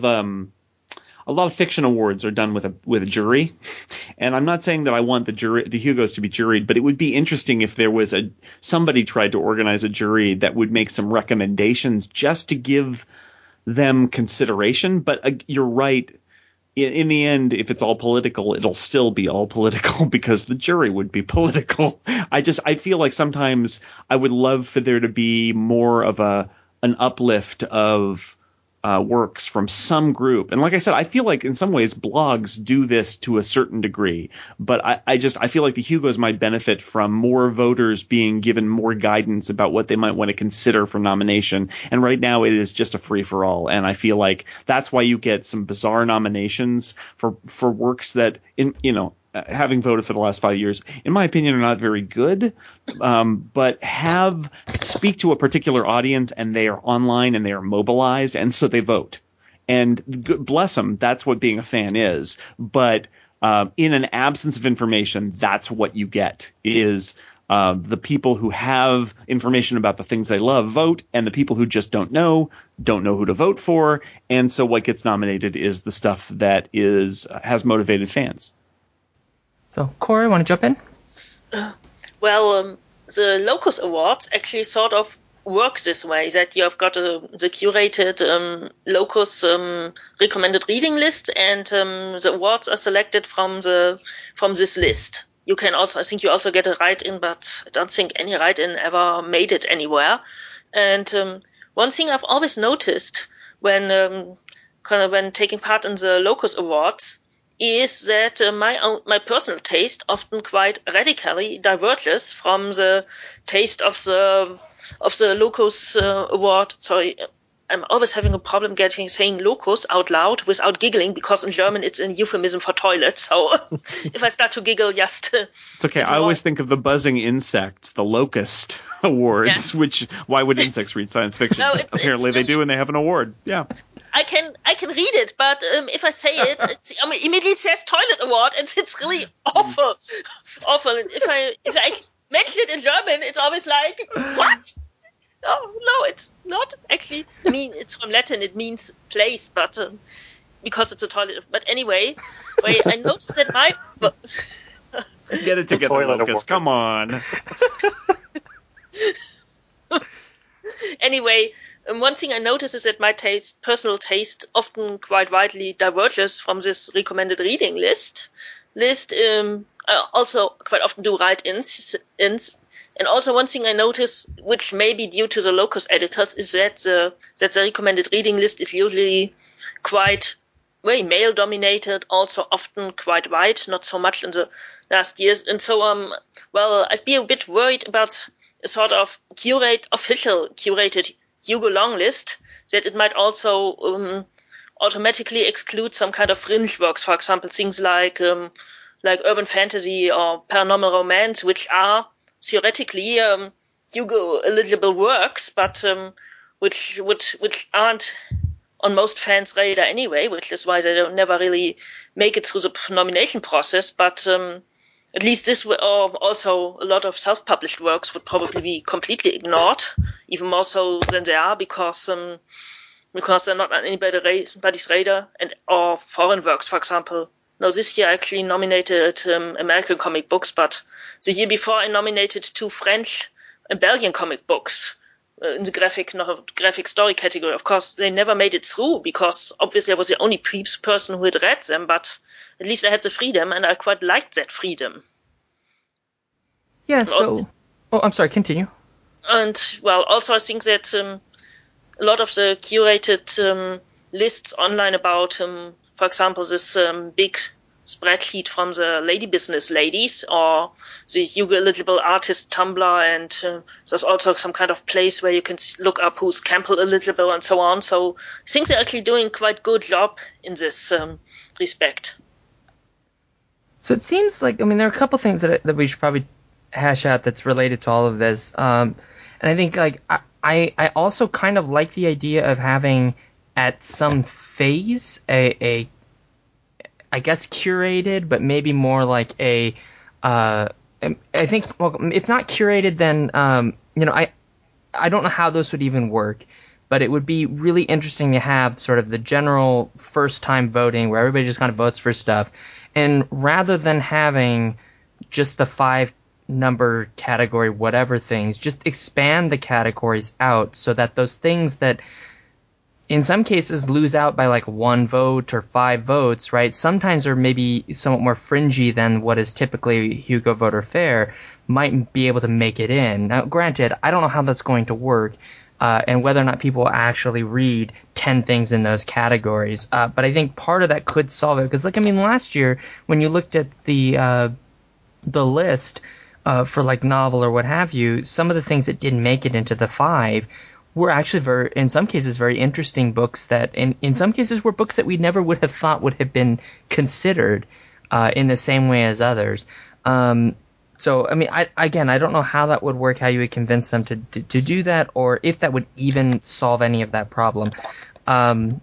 of fiction awards are done with a jury, and I'm not saying that I want the Hugos to be juried, but it would be interesting if there was somebody tried to organize a jury that would make some recommendations just to give them consideration. But you're right. In the end, if it's all political, it'll still be all political because the jury would be political. I feel like sometimes I would love for there to be more of an uplift of works from some group. And like I said, I feel like in some ways blogs do this to a certain degree, but I feel like the Hugos might benefit from more voters being given more guidance about what they might want to consider for nomination. And right now it is just a free for all. And I feel like that's why you get some bizarre nominations for works that having voted for the last 5 years, in my opinion, are not very good, but speak to a particular audience, and they are online and they are mobilized, and so they vote. And bless them, that's what being a fan is. But in an absence of information, that's what you get is the people who have information about the things they love vote, and the people who just don't know who to vote for. And so what gets nominated is the stuff that has motivated fans. So, Corey, want to jump in? The Locus Awards actually sort of work this way, that you have got the curated Locus recommended reading list, and the awards are selected from this list. You can also, I think you also get a write-in, but I don't think any write-in ever made it anywhere. And one thing I've always noticed when taking part in the Locus Awards is that my personal taste often quite radically diverges from the taste of the Locus Award. Sorry, I'm always having a problem saying Locus out loud without giggling, because in German it's a euphemism for toilet. So if I start to giggle, just it's okay. I always think of the buzzing insect, the Locust Awards. Yeah. Which why would insects read science fiction? No, apparently they do, and they have an award. Yeah. I can read it, but if I say it, it immediately says toilet award, and it's really awful. And if I mention it in German, it's always like, what? No, it's not actually. I mean, it's from Latin. It means place, but because it's a toilet. But anyway, I noticed that get it together, Lucas. Come on. Anyway, one thing I noticed is that my personal taste, often quite widely diverges from this recommended reading list. I also quite often do write-ins. And also one thing I notice, which may be due to the locus editors, is that the recommended reading list is usually quite very male-dominated, also often quite white, not so much in the last years. And so, I'd be a bit worried about a sort of official curated Hugo long list, that it might also automatically exclude some kind of fringe works, for example, things like urban fantasy or paranormal romance, which are theoretically Hugo eligible works, but which aren't on most fans' radar anyway, which is why they don't never really make it through the nomination process. But at least this also a lot of self-published works would probably be completely ignored, even more so than they are, because they're not on anybody's radar, or foreign works, for example. No, this year I actually nominated American comic books, but the year before I nominated 2 French and Belgian comic books in the graphic story category. Of course, they never made it through, because obviously I was the only person who had read them, but at least I had the freedom, and I quite liked that freedom. Yeah, I'm sorry, continue. And, also I think that a lot of the curated lists online about, for example, this big spreadsheet from the Lady Business ladies, or the Hugo eligible artist Tumblr, and there's also some kind of place where you can look up who's Campbell eligible and so on. So I think they're actually doing quite good job in this respect. So it seems like, there are a couple things that we should probably hash out that's related to all of this. And I think, I also kind of like the idea of having at some phase a I guess curated, but maybe more like I think, if not curated, then I don't know how those would even work, but it would be really interesting to have sort of the general first time voting where everybody just kind of votes for stuff, and rather than having just the 5 number category whatever things, just expand the categories out so that those things that in some cases lose out by like 1 vote or 5 votes, right? Sometimes are maybe somewhat more fringy than what is typically Hugo Voter Fair, might be able to make it in. Now, granted, I don't know how that's going to work, and whether or not people will actually read 10 things in those categories. But I think part of that could solve it, because last year when you looked at the list for like novel or what have you, some of the things that didn't make it into the 5 were actually in some cases, very interesting books that, in some cases, were books that we never would have thought would have been considered in the same way as others. So, I don't know how that would work, how you would convince them to do that, or if that would even solve any of that problem. I'm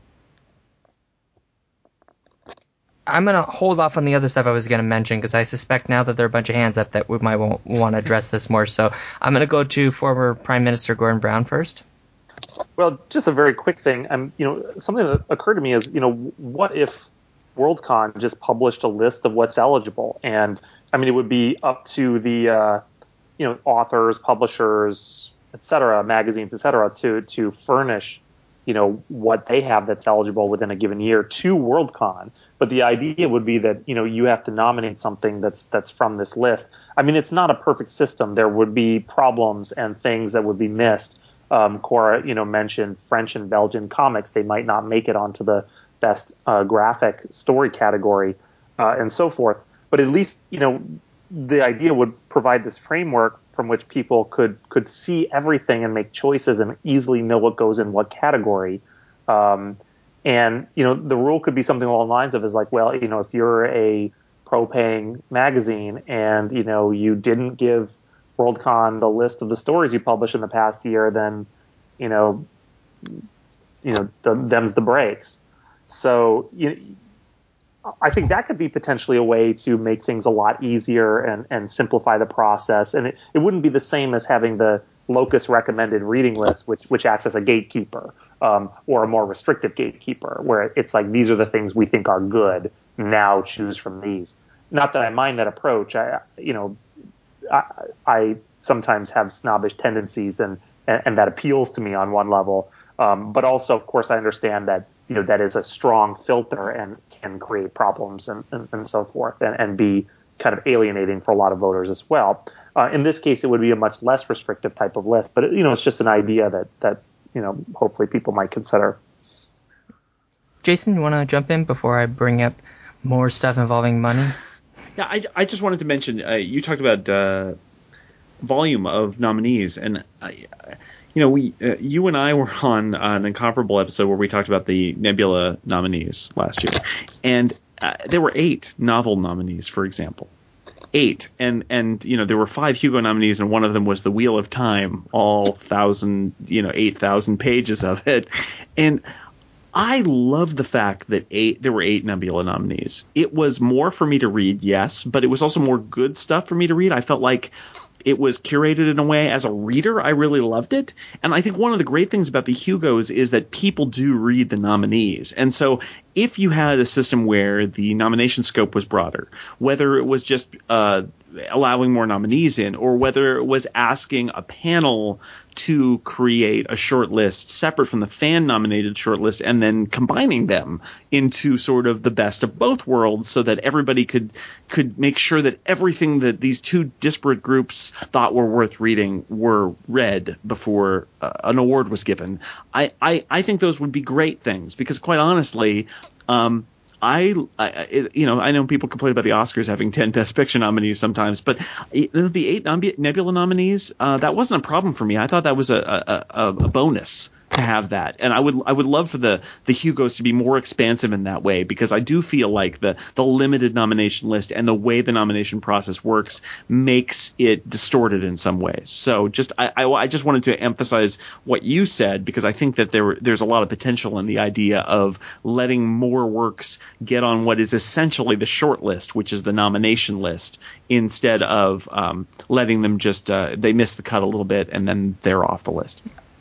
going to hold off on the other stuff I was going to mention, because I suspect now that there are a bunch of hands up that we might want to address this more. So I'm going to go to former Prime Minister Gordon Brown first. Well, just a very quick thing. Something that occurred to me is, what if Worldcon just published a list of what's eligible? And it would be up to the, authors, publishers, etc., magazines, etc., to furnish, what they have that's eligible within a given year to Worldcon. But the idea would be that, you have to nominate something that's from this list. It's not a perfect system. There would be problems and things that would be missed. Cora, mentioned French and Belgian comics. They might not make it onto the best graphic story category and so forth. But at least, the idea would provide this framework from which people could see everything and make choices and easily know what goes in what category. And, the rule could be something along the lines of if you're a pro-paying magazine and, you didn't give Worldcon the list of the stories you published in the past year, then, them's the breaks. So, I think that could be potentially a way to make things a lot easier and simplify the process. And it wouldn't be the same as having the locus recommended reading list, which acts as a gatekeeper, or a more restrictive gatekeeper, where it's like, these are the things we think are good. Now choose from these. Not that I mind that approach. I sometimes have snobbish tendencies, and that appeals to me on one level. But also, of course, I understand that that is a strong filter and can create problems and so forth, and be kind of alienating for a lot of voters as well. In this case, it would be a much less restrictive type of list, but it's just an idea that hopefully people might consider. Jason, you want to jump in before I bring up more stuff involving money? Yeah, I just wanted to mention, you talked about volume of nominees, and you and I were on an Incomparable episode where we talked about the Nebula nominees last year, and there were 8 novel nominees, for example. 8, and there were 5 Hugo nominees, and one of them was The Wheel of Time, all 8,000 pages of it, and I love the fact that there were 8 Nebula nominees. It was more for me to read, yes, but it was also more good stuff for me to read. I felt like it was curated in a way. As a reader, I really loved it. And I think one of the great things about the Hugos is that people do read the nominees. And so if you had a system where the nomination scope was broader, whether it was just allowing more nominees in, or whether it was asking a panel to create a short list separate from the fan-nominated short list and then combining them into sort of the best of both worlds so that everybody could make sure that everything that these two disparate groups thought were worth reading were read before an award was given. I think those would be great things because, quite honestly, I know people complain about the Oscars having 10 Best Picture nominees sometimes, but the 8 Nebula nominees, that wasn't a problem for me. I thought that was a bonus to have that, and I would love for the Hugos to be more expansive in that way, because I do feel like the limited nomination list and the way the nomination process works makes it distorted in some ways. So I just wanted to emphasize what you said, because I think that there's a lot of potential in the idea of letting more works get on what is essentially the short list, which is the nomination list, instead of letting them just they miss the cut a little bit and then they're off the list.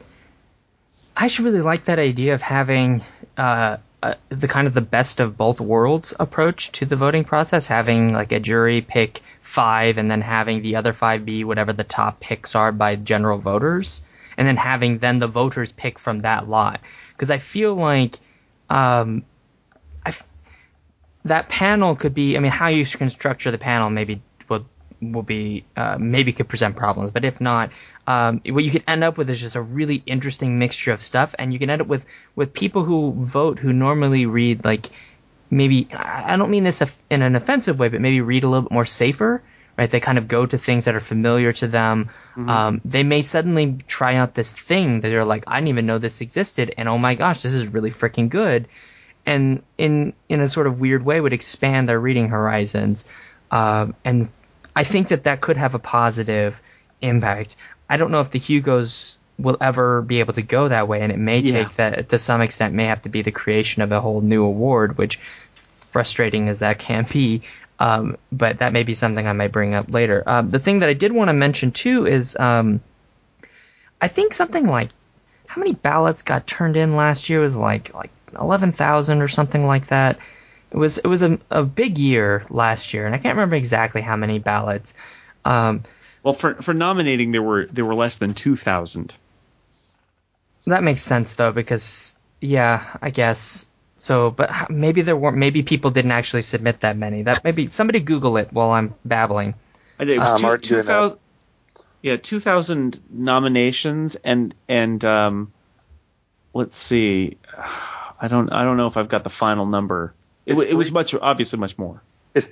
I actually really like that idea of having the kind of the best of both worlds approach to the voting process, having like a jury pick 5 and then having the other 5 be whatever the top picks are by general voters, and then having the voters pick from that lot. Because I feel like that panel could be, how you can structure the panel maybe will be maybe could present problems, but if not, what you could end up with is just a really interesting mixture of stuff, and you can end up with people who vote who normally read, like, maybe, I don't mean this in an offensive way, but maybe read a little bit more safer, right? They kind of go to things that are familiar to them. Mm-hmm. They may suddenly try out this thing that they're like, I didn't even know this existed, and oh my gosh, this is really freaking good, and in a sort of weird way would expand their reading horizons, and I think that could have a positive impact. I don't know if the Hugos will ever be able to go that way, and it may take that, to some extent, may have to be the creation of a whole new award, which, frustrating as that can be, but that may be something I might bring up later. The thing that I did want to mention, too, is I think something like, how many ballots got turned in last year? It was like 11,000 or something like that. It was a big year last year, and I can't remember exactly how many ballots. Well, for nominating, there were less than 2,000. That makes sense, though, because I guess so. But maybe people didn't actually submit that many. That maybe somebody Google it while I'm babbling. I did. It was 2,000. Yeah, 2,000 nominations, and let's see. I don't know if I've got the final number. It was obviously much more. It's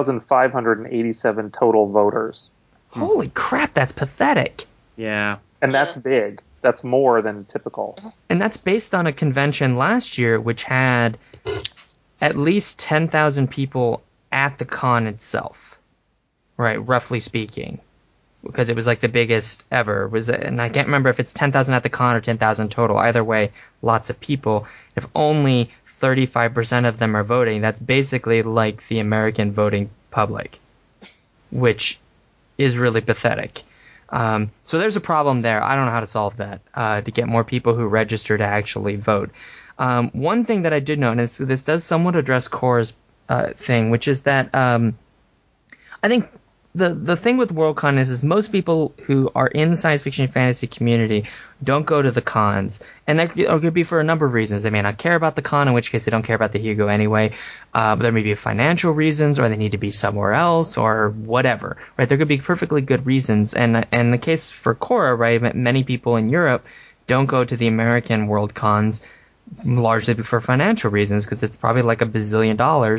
3,587 total voters. Holy crap, that's pathetic. Yeah. And that's big. That's more than typical. And that's based on a convention last year which had at least 10,000 people at the con itself. Right, roughly speaking. Because it was like the biggest ever. And I can't remember if it's 10,000 at the con or 10,000 total. Either way, lots of people. If only 35% of them are voting, that's basically like the American voting public, which is really pathetic. So there's a problem there. I don't know how to solve that, to get more people who register to actually vote. One thing that I did know, and this does somewhat address Cora's thing, which is that I think the thing with Worldcon is most people who are in the science fiction and fantasy community don't go to the cons, and that could be for a number of reasons. They may not care about the con, in which case they don't care about the Hugo anyway. There may be financial reasons, or they need to be somewhere else, or whatever. Right? There could be perfectly good reasons, and the case for Cora, right? Many people in Europe don't go to the American World Cons largely for financial reasons, because it's probably like $1 bazillion,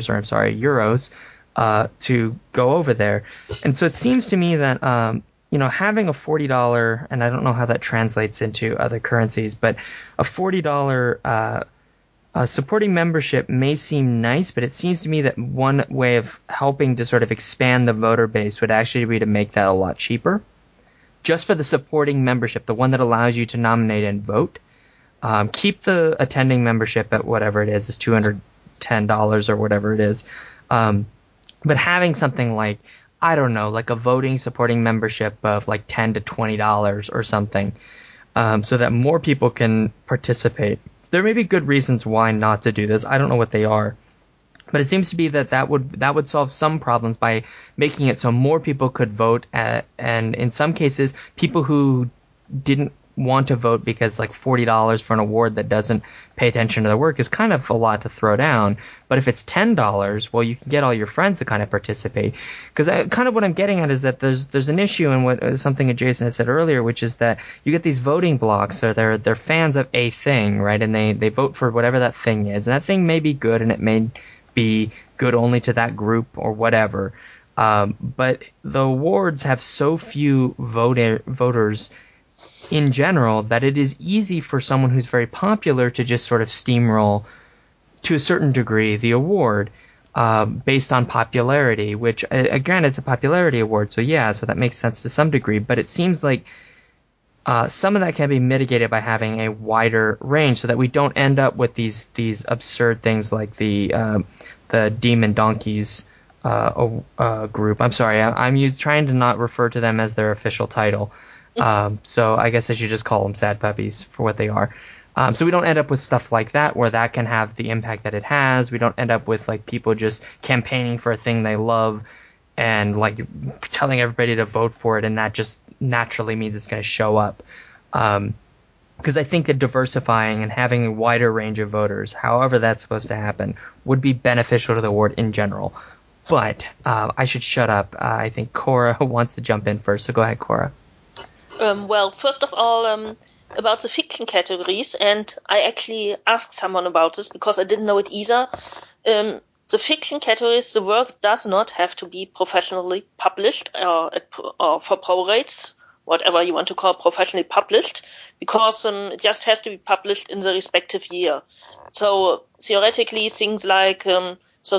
euros. To go over there. And so it seems to me that, having a $40, and I don't know how that translates into other currencies, but a $40 supporting membership may seem nice, but it seems to me that one way of helping to sort of expand the voter base would actually be to make that a lot cheaper. Just for the supporting membership, the one that allows you to nominate and vote. Keep the attending membership at whatever it is $210 or whatever it is. But having something like, I don't know, like a voting supporting membership of like $10 to $20 or something, so that more people can participate. There may be good reasons why not to do this. I don't know what they are. But it seems to be that would solve some problems by making it so more people could vote, and in some cases, people who didn't want to vote because like $40 for an award that doesn't pay attention to their work is kind of a lot to throw down. But if it's $10, well, you can get all your friends to kind of participate. Because kind of what I'm getting at is that there's an issue in something Jason had said earlier, which is that you get these voting blocks, so they're fans of a thing, right? And they vote for whatever that thing is. And that thing may be good, and it may be good only to that group or whatever. But the awards have so few voters in general that it is easy for someone who's very popular to just sort of steamroll to a certain degree the award based on popularity, which again, it's a popularity award, so that makes sense to some degree, but it seems like some of that can be mitigated by having a wider range so that we don't end up with these absurd things like the Demon Donkeys group. I'm sorry, I'm trying to not refer to them as their official title. So I guess I should just call them sad puppies for what they are. So we don't end up with stuff like that where that can have the impact that it has. We don't end up with like people just campaigning for a thing they love and like telling everybody to vote for it, and that just naturally means it's going to show up. Because I think that diversifying and having a wider range of voters, however that's supposed to happen, would be beneficial to the award in general. But I should shut up. I think Cora wants to jump in first, so go ahead, Cora. Well, first of all, about the fiction categories, and I actually asked someone about this because I didn't know it either. The fiction categories, the work does not have to be professionally published or for pro rates, whatever you want to call professionally published, because it just has to be published in the respective year. So theoretically, things like a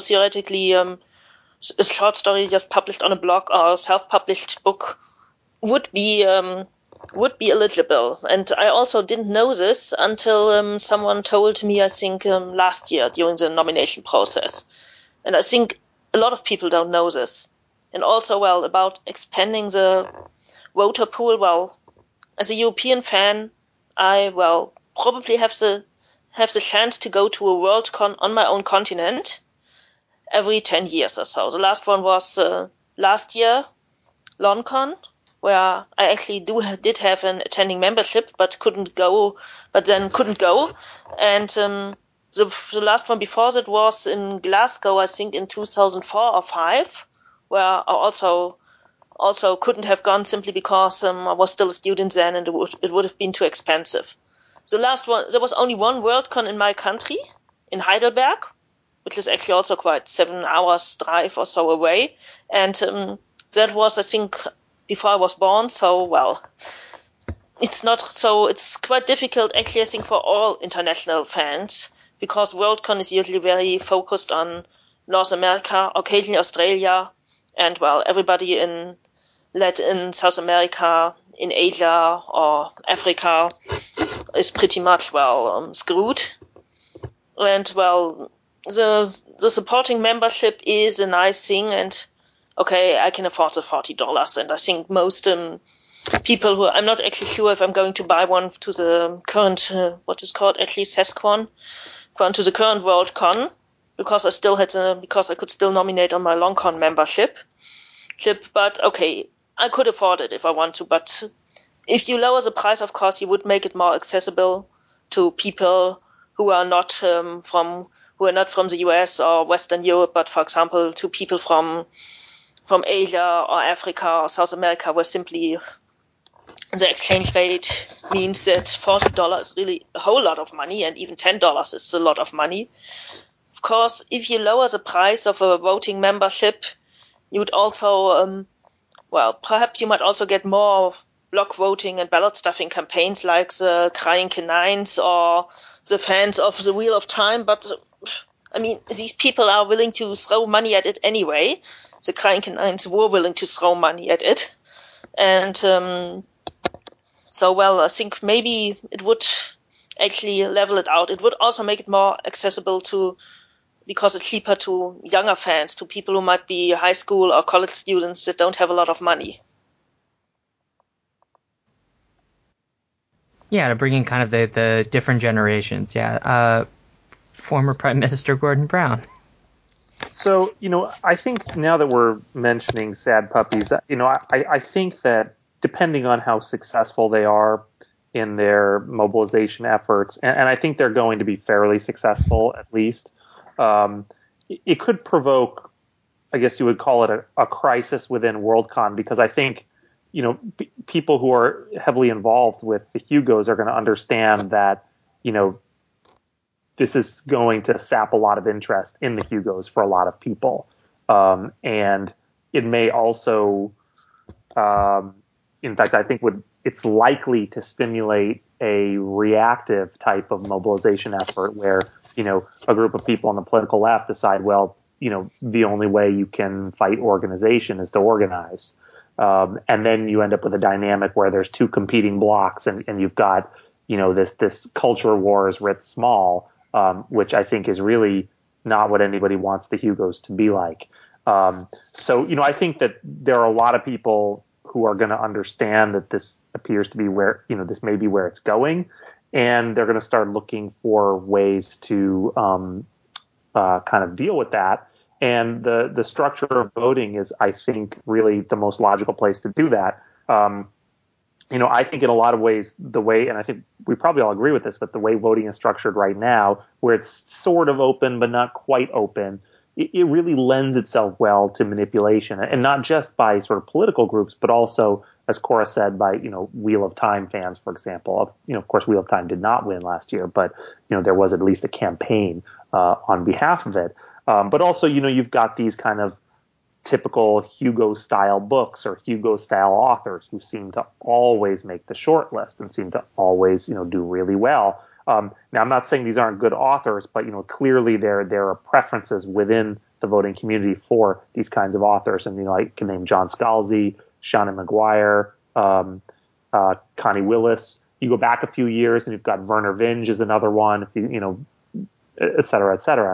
short story just published on a blog or a self-published book would be eligible. And I also didn't know this until someone told me, I think, last year during the nomination process. And I think a lot of people don't know this. And also, about expanding the voter pool, as a European fan, I, probably have the chance to go to a Worldcon on my own continent every 10 years or so. The last one was last year, LonCon, where I actually did have an attending membership, but couldn't go. And the last one before that was in Glasgow, I think in 2004 or 5, where I also couldn't have gone simply because I was still a student then, and it would have been too expensive. The last one, there was only one Worldcon in my country, in Heidelberg, which is actually also quite 7 hours drive or so away, and that was, I think, before I was born, so, it's quite difficult, actually, I think, for all international fans, because Worldcon is usually very focused on North America, occasionally Australia, and, everybody in Latin, South America, in Asia, or Africa is pretty much, screwed. And, the supporting membership is a nice thing, and okay, I can afford the $40, and I think most people who, I'm not actually sure if I'm going to buy one to the current, what is called actually Sesquon, to the current Worldcon, because I could still nominate on my LongCon membership. membership, but okay, I could afford it if I want to. But if you lower the price, of course, you would make it more accessible to people who are not from the US or Western Europe, but for example, to people from Asia or Africa or South America, where simply the exchange rate means that $40 is really a whole lot of money, and even $10 is a lot of money. Of course, if you lower the price of a voting membership, you'd also, perhaps you might also get more block voting and ballot stuffing campaigns like the Crying Canines or the fans of the Wheel of Time. But, I mean, these people are willing to throw money at it anyway. The Crying Canines were willing to throw money at it. And I think maybe it would actually level it out. It would also make it more accessible because it's cheaper to younger fans, to people who might be high school or college students that don't have a lot of money. Yeah, to bring in kind of the different generations. Yeah. Former Prime Minister Gordon Brown. So, I think now that we're mentioning sad puppies, I think that depending on how successful they are in their mobilization efforts, and I think they're going to be fairly successful at least, it could provoke, I guess you would call it a crisis within Worldcon, because I think, people who are heavily involved with the Hugos are going to understand that, this is going to sap a lot of interest in the Hugos for a lot of people. And it may also, in fact, I think it's likely to stimulate a reactive type of mobilization effort where, a group of people on the political left decide, well, the only way you can fight organization is to organize. And then you end up with a dynamic where there's two competing blocks and you've got, this culture wars writ small, which I think is really not what anybody wants the Hugos to be like. So, I think that there are a lot of people who are going to understand that this appears to be where, this may be where it's going. And they're going to start looking for ways to kind of deal with that. And the structure of voting is, I think, really the most logical place to do that. I think in a lot of ways, and I think we probably all agree with this, but the way voting is structured right now, where it's sort of open but not quite open, it really lends itself well to manipulation, and not just by sort of political groups, but also, as Cora said, by, Wheel of Time fans, for example. Of course, Wheel of Time did not win last year, but, there was at least a campaign on behalf of it. But also, you've got these kind of typical Hugo-style books or Hugo-style authors who seem to always make the short list and seem to always, do really well. Now, I'm not saying these aren't good authors, but, clearly there are preferences within the voting community for these kinds of authors. And, I can name John Scalzi, Shannon Maguire, Connie Willis. You go back a few years and you've got Werner Vinge is another one, et cetera, et cetera.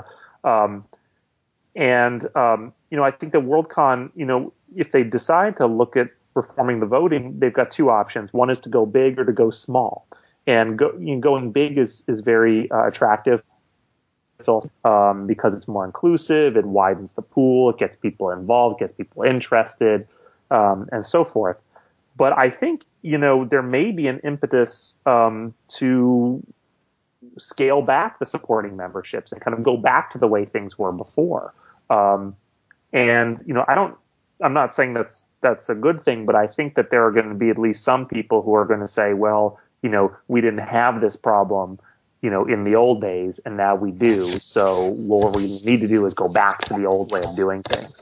I think that Worldcon, if they decide to look at reforming the voting, they've got two options. One is to go big or to go small. And going big is very attractive because it's more inclusive, it widens the pool, it gets people involved, gets people interested, and so forth. But I think, there may be an impetus to scale back the supporting memberships and kind of go back to the way things were before. I'm not saying that's a good thing, but I think that there are going to be at least some people who are going to say, well, we didn't have this problem, in the old days, and now we do. So what we need to do is go back to the old way of doing things.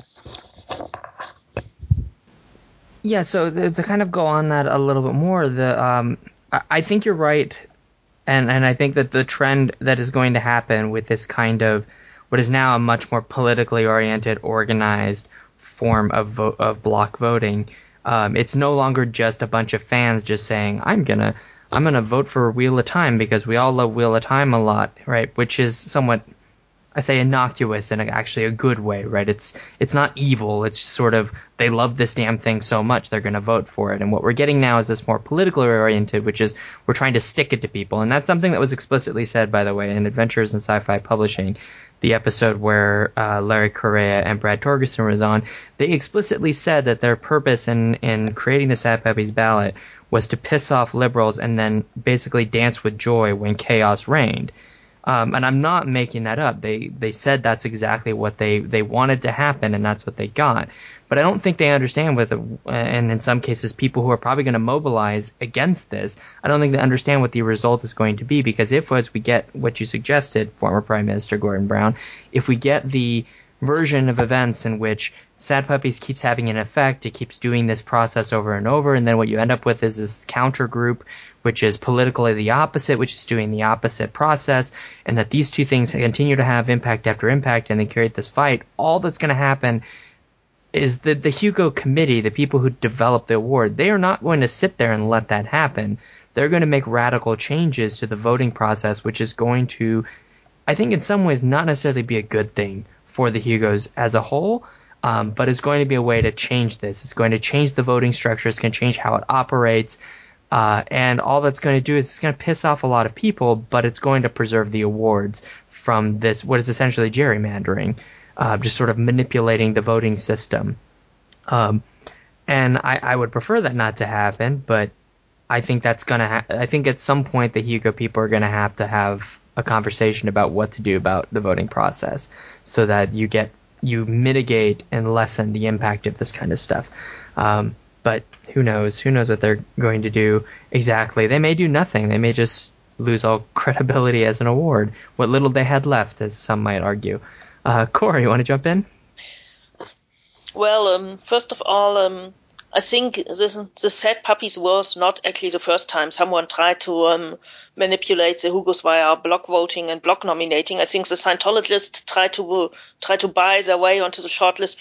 Yeah, so to kind of go on that a little bit more, I think you're right, and I think that the trend that is going to happen with this kind of what is now a much more politically oriented, organized form of block voting, it's no longer just a bunch of fans just saying, I'm gonna vote for Wheel of Time because we all love Wheel of Time a lot, right? Which is somewhat I say innocuous in actually a good way, right? It's not evil. It's just sort of, they love this damn thing so much they're going to vote for it. And what we're getting now is this more politically oriented, which is we're trying to stick it to people. And that's something that was explicitly said, by the way, in Adventures in Sci-Fi Publishing, the episode where Larry Correia and Brad Torgerson was on. They explicitly said that their purpose in creating the Sad Puppies ballot was to piss off liberals and then basically dance with joy when chaos reigned. And I'm not making that up. They said that's exactly what they wanted to happen, and that's what they got. But I don't think they understand and in some cases people who are probably going to mobilize against this, I don't think they understand what the result is going to be, because as we get what you suggested, former Prime Minister Gordon Brown, if we get the version of events in which Sad Puppies keeps having an effect, it keeps doing this process over and over, and then what you end up with is this counter group, which is politically the opposite, which is doing the opposite process, and that these two things continue to have impact after impact, and they create this fight. All that's going to happen is that the Hugo Committee, the people who develop the award, they are not going to sit there and let that happen. They're going to make radical changes to the voting process, which is going to, I think in some ways, not necessarily be a good thing for the Hugos as a whole, but it's going to be a way to change this. It's going to change the voting structure. It's going to change how it operates. And all that's going to do is it's going to piss off a lot of people, but it's going to preserve the awards from this, what is essentially gerrymandering, just sort of manipulating the voting system. And I would prefer that not to happen, but I think that's going to I think at some point the Hugo people are going to have a conversation about what to do about the voting process so that you mitigate and lessen the impact of this kind of stuff. But who knows what they're going to do exactly. They may do nothing. They may just lose all credibility as an award, what little they had left, as some might argue. Cora, you want to jump in? Well, first of all, I think the Sad Puppies was not actually the first time someone tried to manipulate the Hugos via block voting and block nominating. I think the Scientologists tried to buy their way onto the shortlist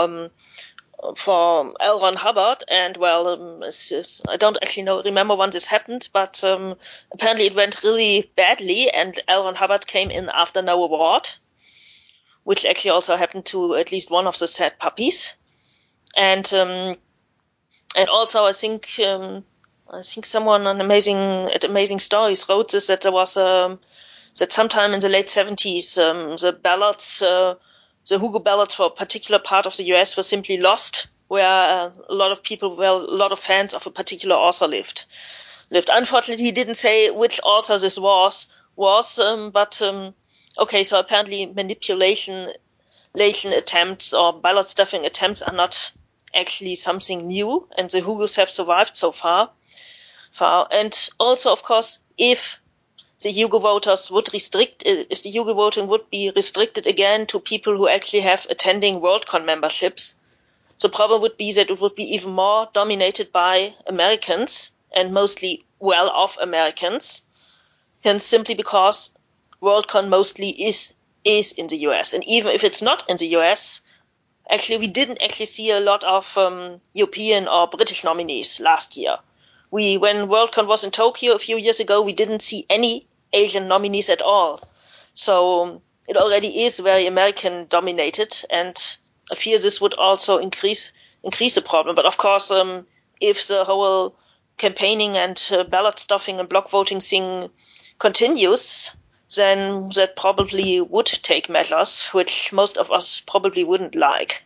for L. Ron Hubbard, and well, I don't actually remember when this happened, but apparently it went really badly, and L. Ron Hubbard came in after no award, which actually also happened to at least one of the Sad Puppies, and also I think someone on Amazing Stories wrote this, that there was that sometime in the late 70s the ballots. The Hugo ballots for a particular part of the US were simply lost, where a lot of fans of a particular author lived. Unfortunately, he didn't say which author this was, but okay, so apparently manipulation attempts or ballot stuffing attempts are not actually something new, and the Hugos have survived so far. And also, of course, if the Hugo voters if the Hugo voting would be restricted again to people who actually have attending Worldcon memberships, the problem would be that it would be even more dominated by Americans, and mostly well-off Americans, and simply because Worldcon mostly is in the US. And even if it's not in the US, actually we didn't actually see a lot of European or British nominees last year. When Worldcon was in Tokyo a few years ago, we didn't see any Asian nominees at all. So it already is very American dominated, and I fear this would also increase the problem. But of course, if the whole campaigning and ballot stuffing and block voting thing continues, then that probably would take measures which most of us probably wouldn't like.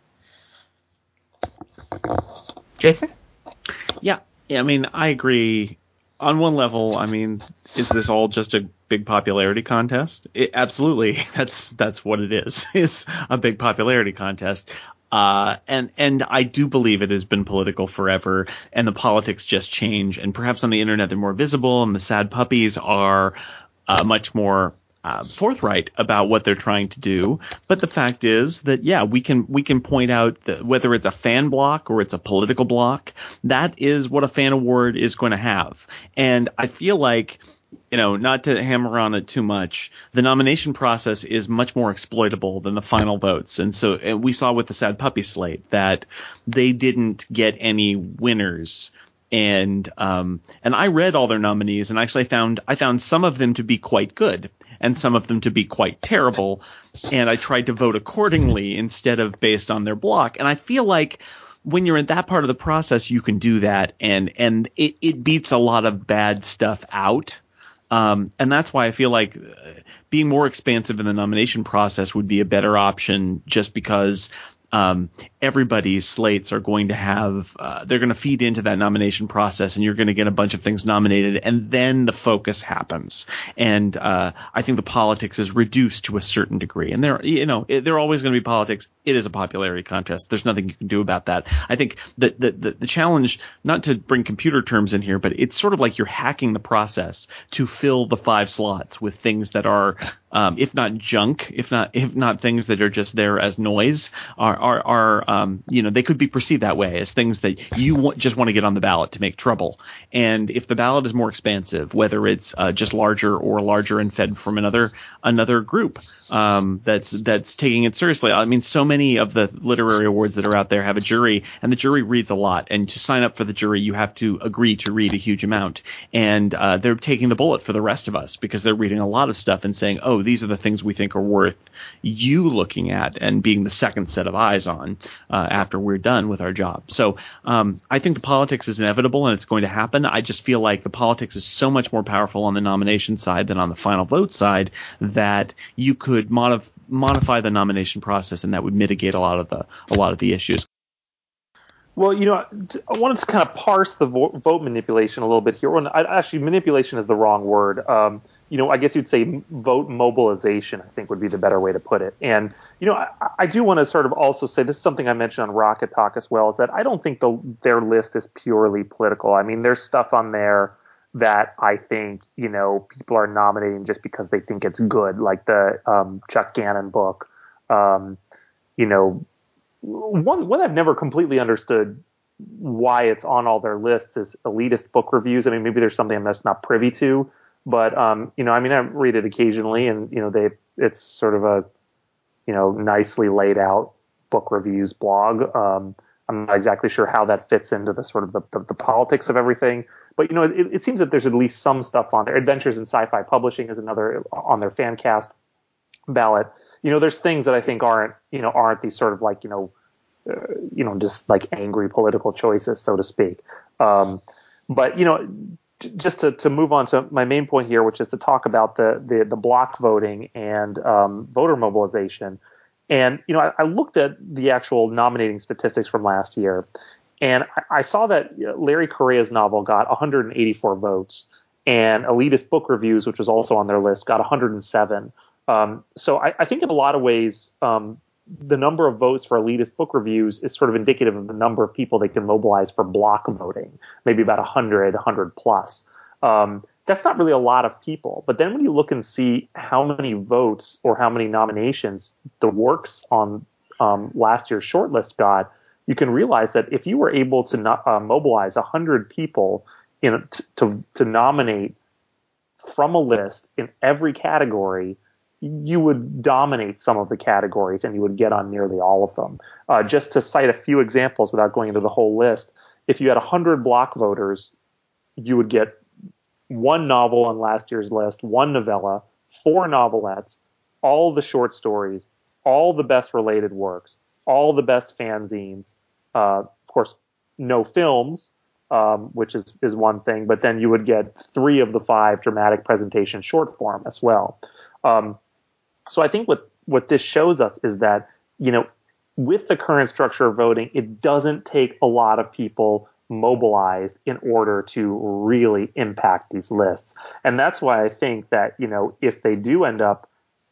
Jason? Yeah, I mean, I agree. On one level, I mean, is this all just a big popularity contest? Absolutely, that's what it is. It's a big popularity contest. And I do believe it has been political forever, and the politics just change. And perhaps on the internet they're more visible, and the Sad Puppies are much more forthright about what they're trying to do. But the fact is that, yeah, we can point out that whether it's a fan block or it's a political block, that is what a fan award is going to have. And I feel like, not to hammer on it too much, the nomination process is much more exploitable than the final votes. And we saw with the Sad Puppy slate that they didn't get any winners And I read all their nominees, and actually I found some of them to be quite good and some of them to be quite terrible. And I tried to vote accordingly instead of based on their block. And I feel like when you're in that part of the process, you can do that, and it beats a lot of bad stuff out. And that's why I feel like being more expansive in the nomination process would be a better option, just because everybody's slates are going to have they're going to feed into that nomination process, and you're going to get a bunch of things nominated, and then the focus happens. And I think the politics is reduced to a certain degree, and there always going to be politics. It is a popularity contest. There's nothing you can do about that. I think that the challenge, not to bring computer terms in here, but it's sort of like you're hacking the process to fill the 5 slots with things that are if not junk, if not things that are just there as noise, are they could be perceived that way, as things that you just want to get on the ballot to make trouble. And if the ballot is more expansive, whether it's just larger and fed from another group that's taking it seriously. I mean, so many of the literary awards that are out there have a jury, and the jury reads a lot. And to sign up for the jury, you have to agree to read a huge amount. And they're taking the bullet for the rest of us, because they're reading a lot of stuff and saying, oh, these are the things we think are worth you looking at and being the second set of eyes on after we're done with our job. So I think the politics is inevitable, and it's going to happen. I just feel like the politics is so much more powerful on the nomination side than on the final vote side, that you could modify the nomination process, and that would mitigate a lot of the issues. Well, I wanted to kind of parse the vote manipulation a little bit here. Actually, manipulation is the wrong word. I guess you'd say vote mobilization, I think, would be the better way to put it. And, I do want to sort of also say, this is something I mentioned on Rocket Talk as well, is that I don't think their list is purely political. I mean, there's stuff on there that I think, people are nominating just because they think it's good, like the Chuck Gannon book. One I've never completely understood why it's on all their lists is elitist book reviews. I mean, maybe there's something I'm just not privy to, but I read it occasionally, and it's sort of a nicely laid out book reviews blog. I'm not exactly sure how that fits into the sort of the politics of everything, but it seems that there's at least some stuff on there. Adventures in Sci-Fi Publishing is another on their Fancast ballot. There's things that I think aren't these sort of like, just like angry political choices, so to speak. But, just to move on to my main point here, which is to talk about the block voting and voter mobilization. And, I looked at the actual nominating statistics from last year, and I saw that Larry Correia's novel got 184 votes, and Elitist Book Reviews, which was also on their list, got 107. So I think in a lot of ways, the number of votes for Elitist Book Reviews is sort of indicative of the number of people they can mobilize for block voting, maybe about 100 plus. That's not really a lot of people. But then when you look and see how many votes or how many nominations the works on last year's shortlist got, you can realize that if you were able to mobilize 100 people to nominate from a list in every category, you would dominate some of the categories and you would get on nearly all of them. Just to cite a few examples without going into the whole list, if you had 100 block voters, you would get 1 novel on last year's list, 1 novella, 4 novelettes, all the short stories, all the best related works, all the best fanzines, of course, no films, which is one thing, but then you would get 3 of the 5 dramatic presentation short form as well. So I think what this shows us is that, with the current structure of voting, it doesn't take a lot of people mobilized in order to really impact these lists. And that's why I think that, if they do end up,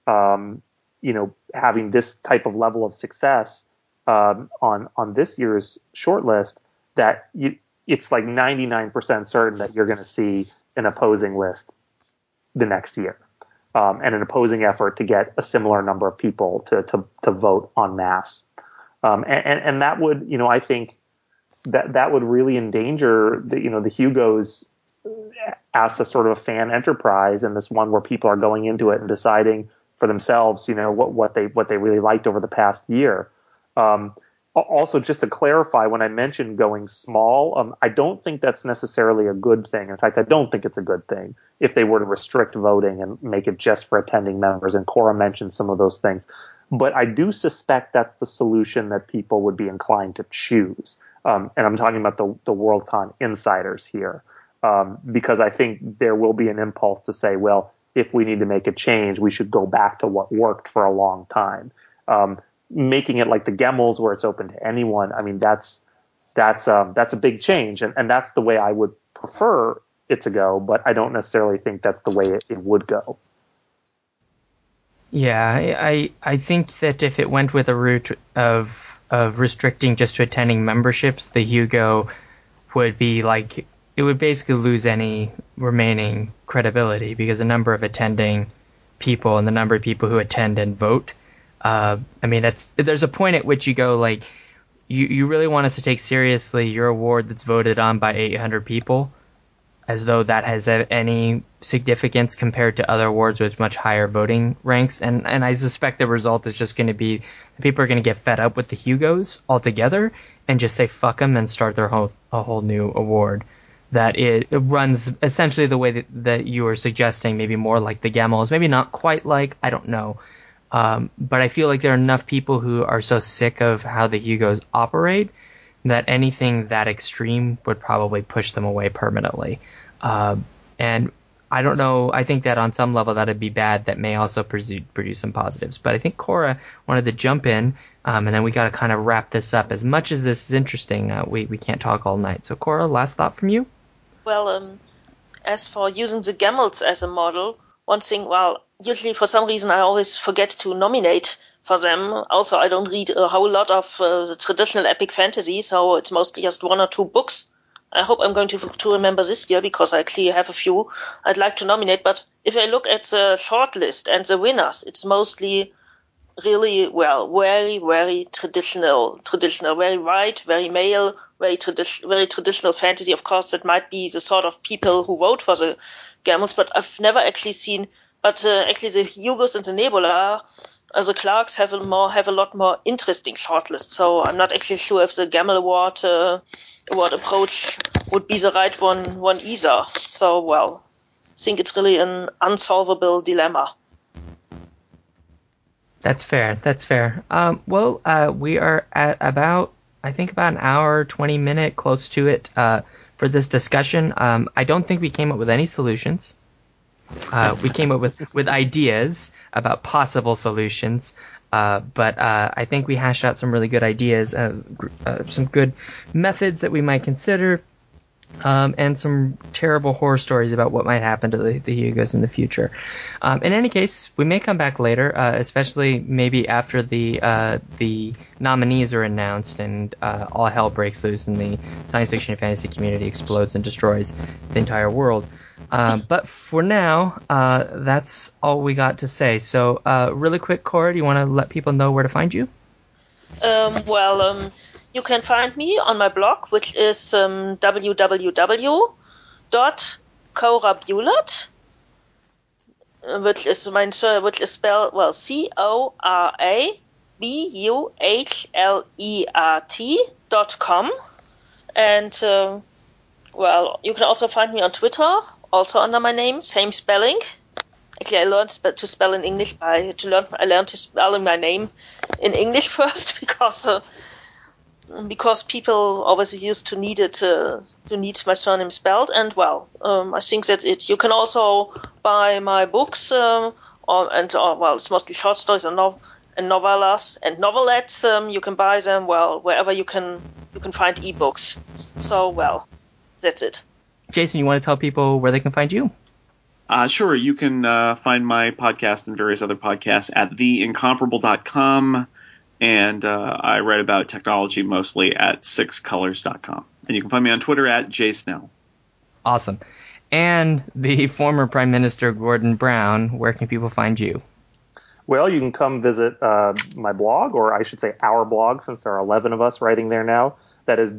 having this type of level of success on this year's shortlist, that it's like 99% certain that you're going to see an opposing list the next year. And an opposing effort to get a similar number of people to vote en masse. And that would, I think that would really endanger the Hugos as a sort of a fan enterprise, and this one where people are going into it and deciding for themselves, what they really liked over the past year. Also, just to clarify, when I mentioned going small, I don't think that's necessarily a good thing. In fact, I don't think it's a good thing if they were to restrict voting and make it just for attending members. And Cora mentioned some of those things. But I do suspect that's the solution that people would be inclined to choose. And I'm talking about the Worldcon insiders here, because I think there will be an impulse to say, well, if we need to make a change, we should go back to what worked for a long time. Making it like the Gemmels where it's open to anyone, I mean, that's a big change, and that's the way I would prefer it to go, but I don't necessarily think that's the way it would go. Yeah, I think that if it went with a route of restricting just to attending memberships, the Hugo would be like, it would basically lose any remaining credibility, because the number of attending people and the number of people who attend and vote, I mean, there's a point at which you go, like, you really want us to take seriously your award that's voted on by 800 people, as though that has any significance compared to other awards with much higher voting ranks. And I suspect the result is just going to be people are going to get fed up with the Hugos altogether and just say fuck them and start a whole new award. That it runs essentially the way that you were suggesting, maybe more like the Gemmels, maybe not quite like, I don't know. But I feel like there are enough people who are so sick of how the Hugos operate that anything that extreme would probably push them away permanently. And I don't know, I think that on some level that'd be bad. That may also produce some positives. But I think Cora wanted to jump in, and then we got to kind of wrap this up. As much as this is interesting, we can't talk all night. So Cora, last thought from you? Well, as for using the Gemmels as a model, one thing, well, usually for some reason I always forget to nominate for them. Also, I don't read a whole lot of the traditional epic fantasy, so it's mostly just one or two books. I hope I'm going to remember this year, because I actually have a few I'd like to nominate. But if I look at the short list and the winners, it's mostly really, well, very, very traditional, very white, very male, very traditional fantasy. Of course, that might be the sort of people who vote for the Gemmels, but I've never actually seen. But actually, the Hugos and the Nebula, the Clarks have a lot more interesting shortlist. So I'm not actually sure if the Gemmel award approach would be the right one either. So, well, I think it's really an unsolvable dilemma. That's fair. We are at about an hour, 20-minute, close to it, for this discussion. I don't think we came up with any solutions. We came up with ideas about possible solutions, but I think we hashed out some really good ideas, some good methods that we might consider, and some terrible horror stories about what might happen to the Hugos in the future. In any case, we may come back later, especially maybe after the nominees are announced and all hell breaks loose and the science fiction and fantasy community explodes and destroys the entire world. But for now, that's all we got to say. So, really quick, Cora, do you want to let people know where to find you? You can find me on my blog, which is www.corabulat, which is spelled, well, CORABUHLEAT.com. And, you can also find me on Twitter, also under my name, same spelling. Actually, I learned to spell in English I learned to spell my name in English first, because people obviously used to need my surname spelled. And, I think that's it. You can also buy my books, it's mostly short stories and novellas and novelettes. You can buy them, wherever you can find ebooks. So, that's it. Jason, you want to tell people where they can find you? Sure. You can find my podcast and various other podcasts at theincomparable.com. And I write about technology mostly at sixcolors.com. And you can find me on Twitter at jsnell. Awesome. And the former Prime Minister Gordon Brown, where can people find you? Well, you can come visit my blog, or I should say our blog, since there are 11 of us writing there now. That is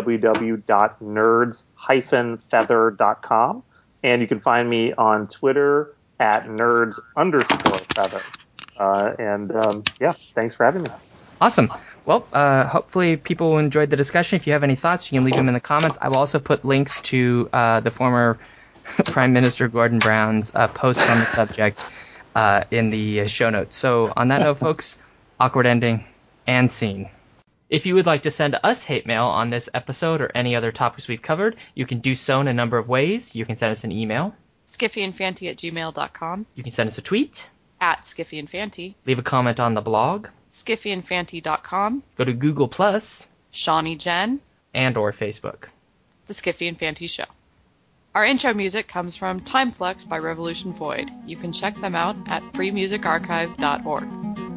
www.nerds-feather.com. And you can find me on Twitter at nerds_feather. Thanks for having me. Awesome. Well, hopefully people enjoyed the discussion. If you have any thoughts, you can leave them in the comments. I will also put links to the former Prime Minister Gordon Brown's posts on the subject in the show notes. So on that note, folks, awkward ending and scene. If you would like to send us hate mail on this episode or any other topics we've covered, you can do so in a number of ways. You can send us an email. skiffyandfanty@gmail.com. You can send us a tweet. @skiffyandfanty. Leave a comment on the blog. skiffyandfanty.com. Go to Google+. Shawnee Jen. And or Facebook. The Skiffy and Fanty Show. Our intro music comes from Timeflux by Revolution Void. You can check them out at freemusicarchive.org.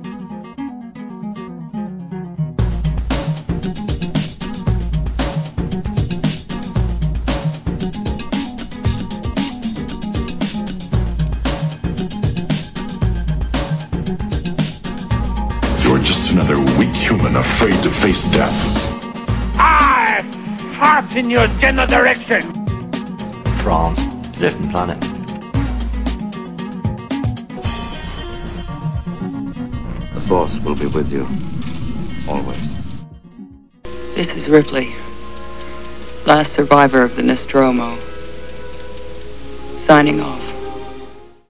You're just another weak human afraid to face death. I fart in your general direction. France, different planet. The Force will be with you, always. This is Ripley, last survivor of the Nostromo, signing off.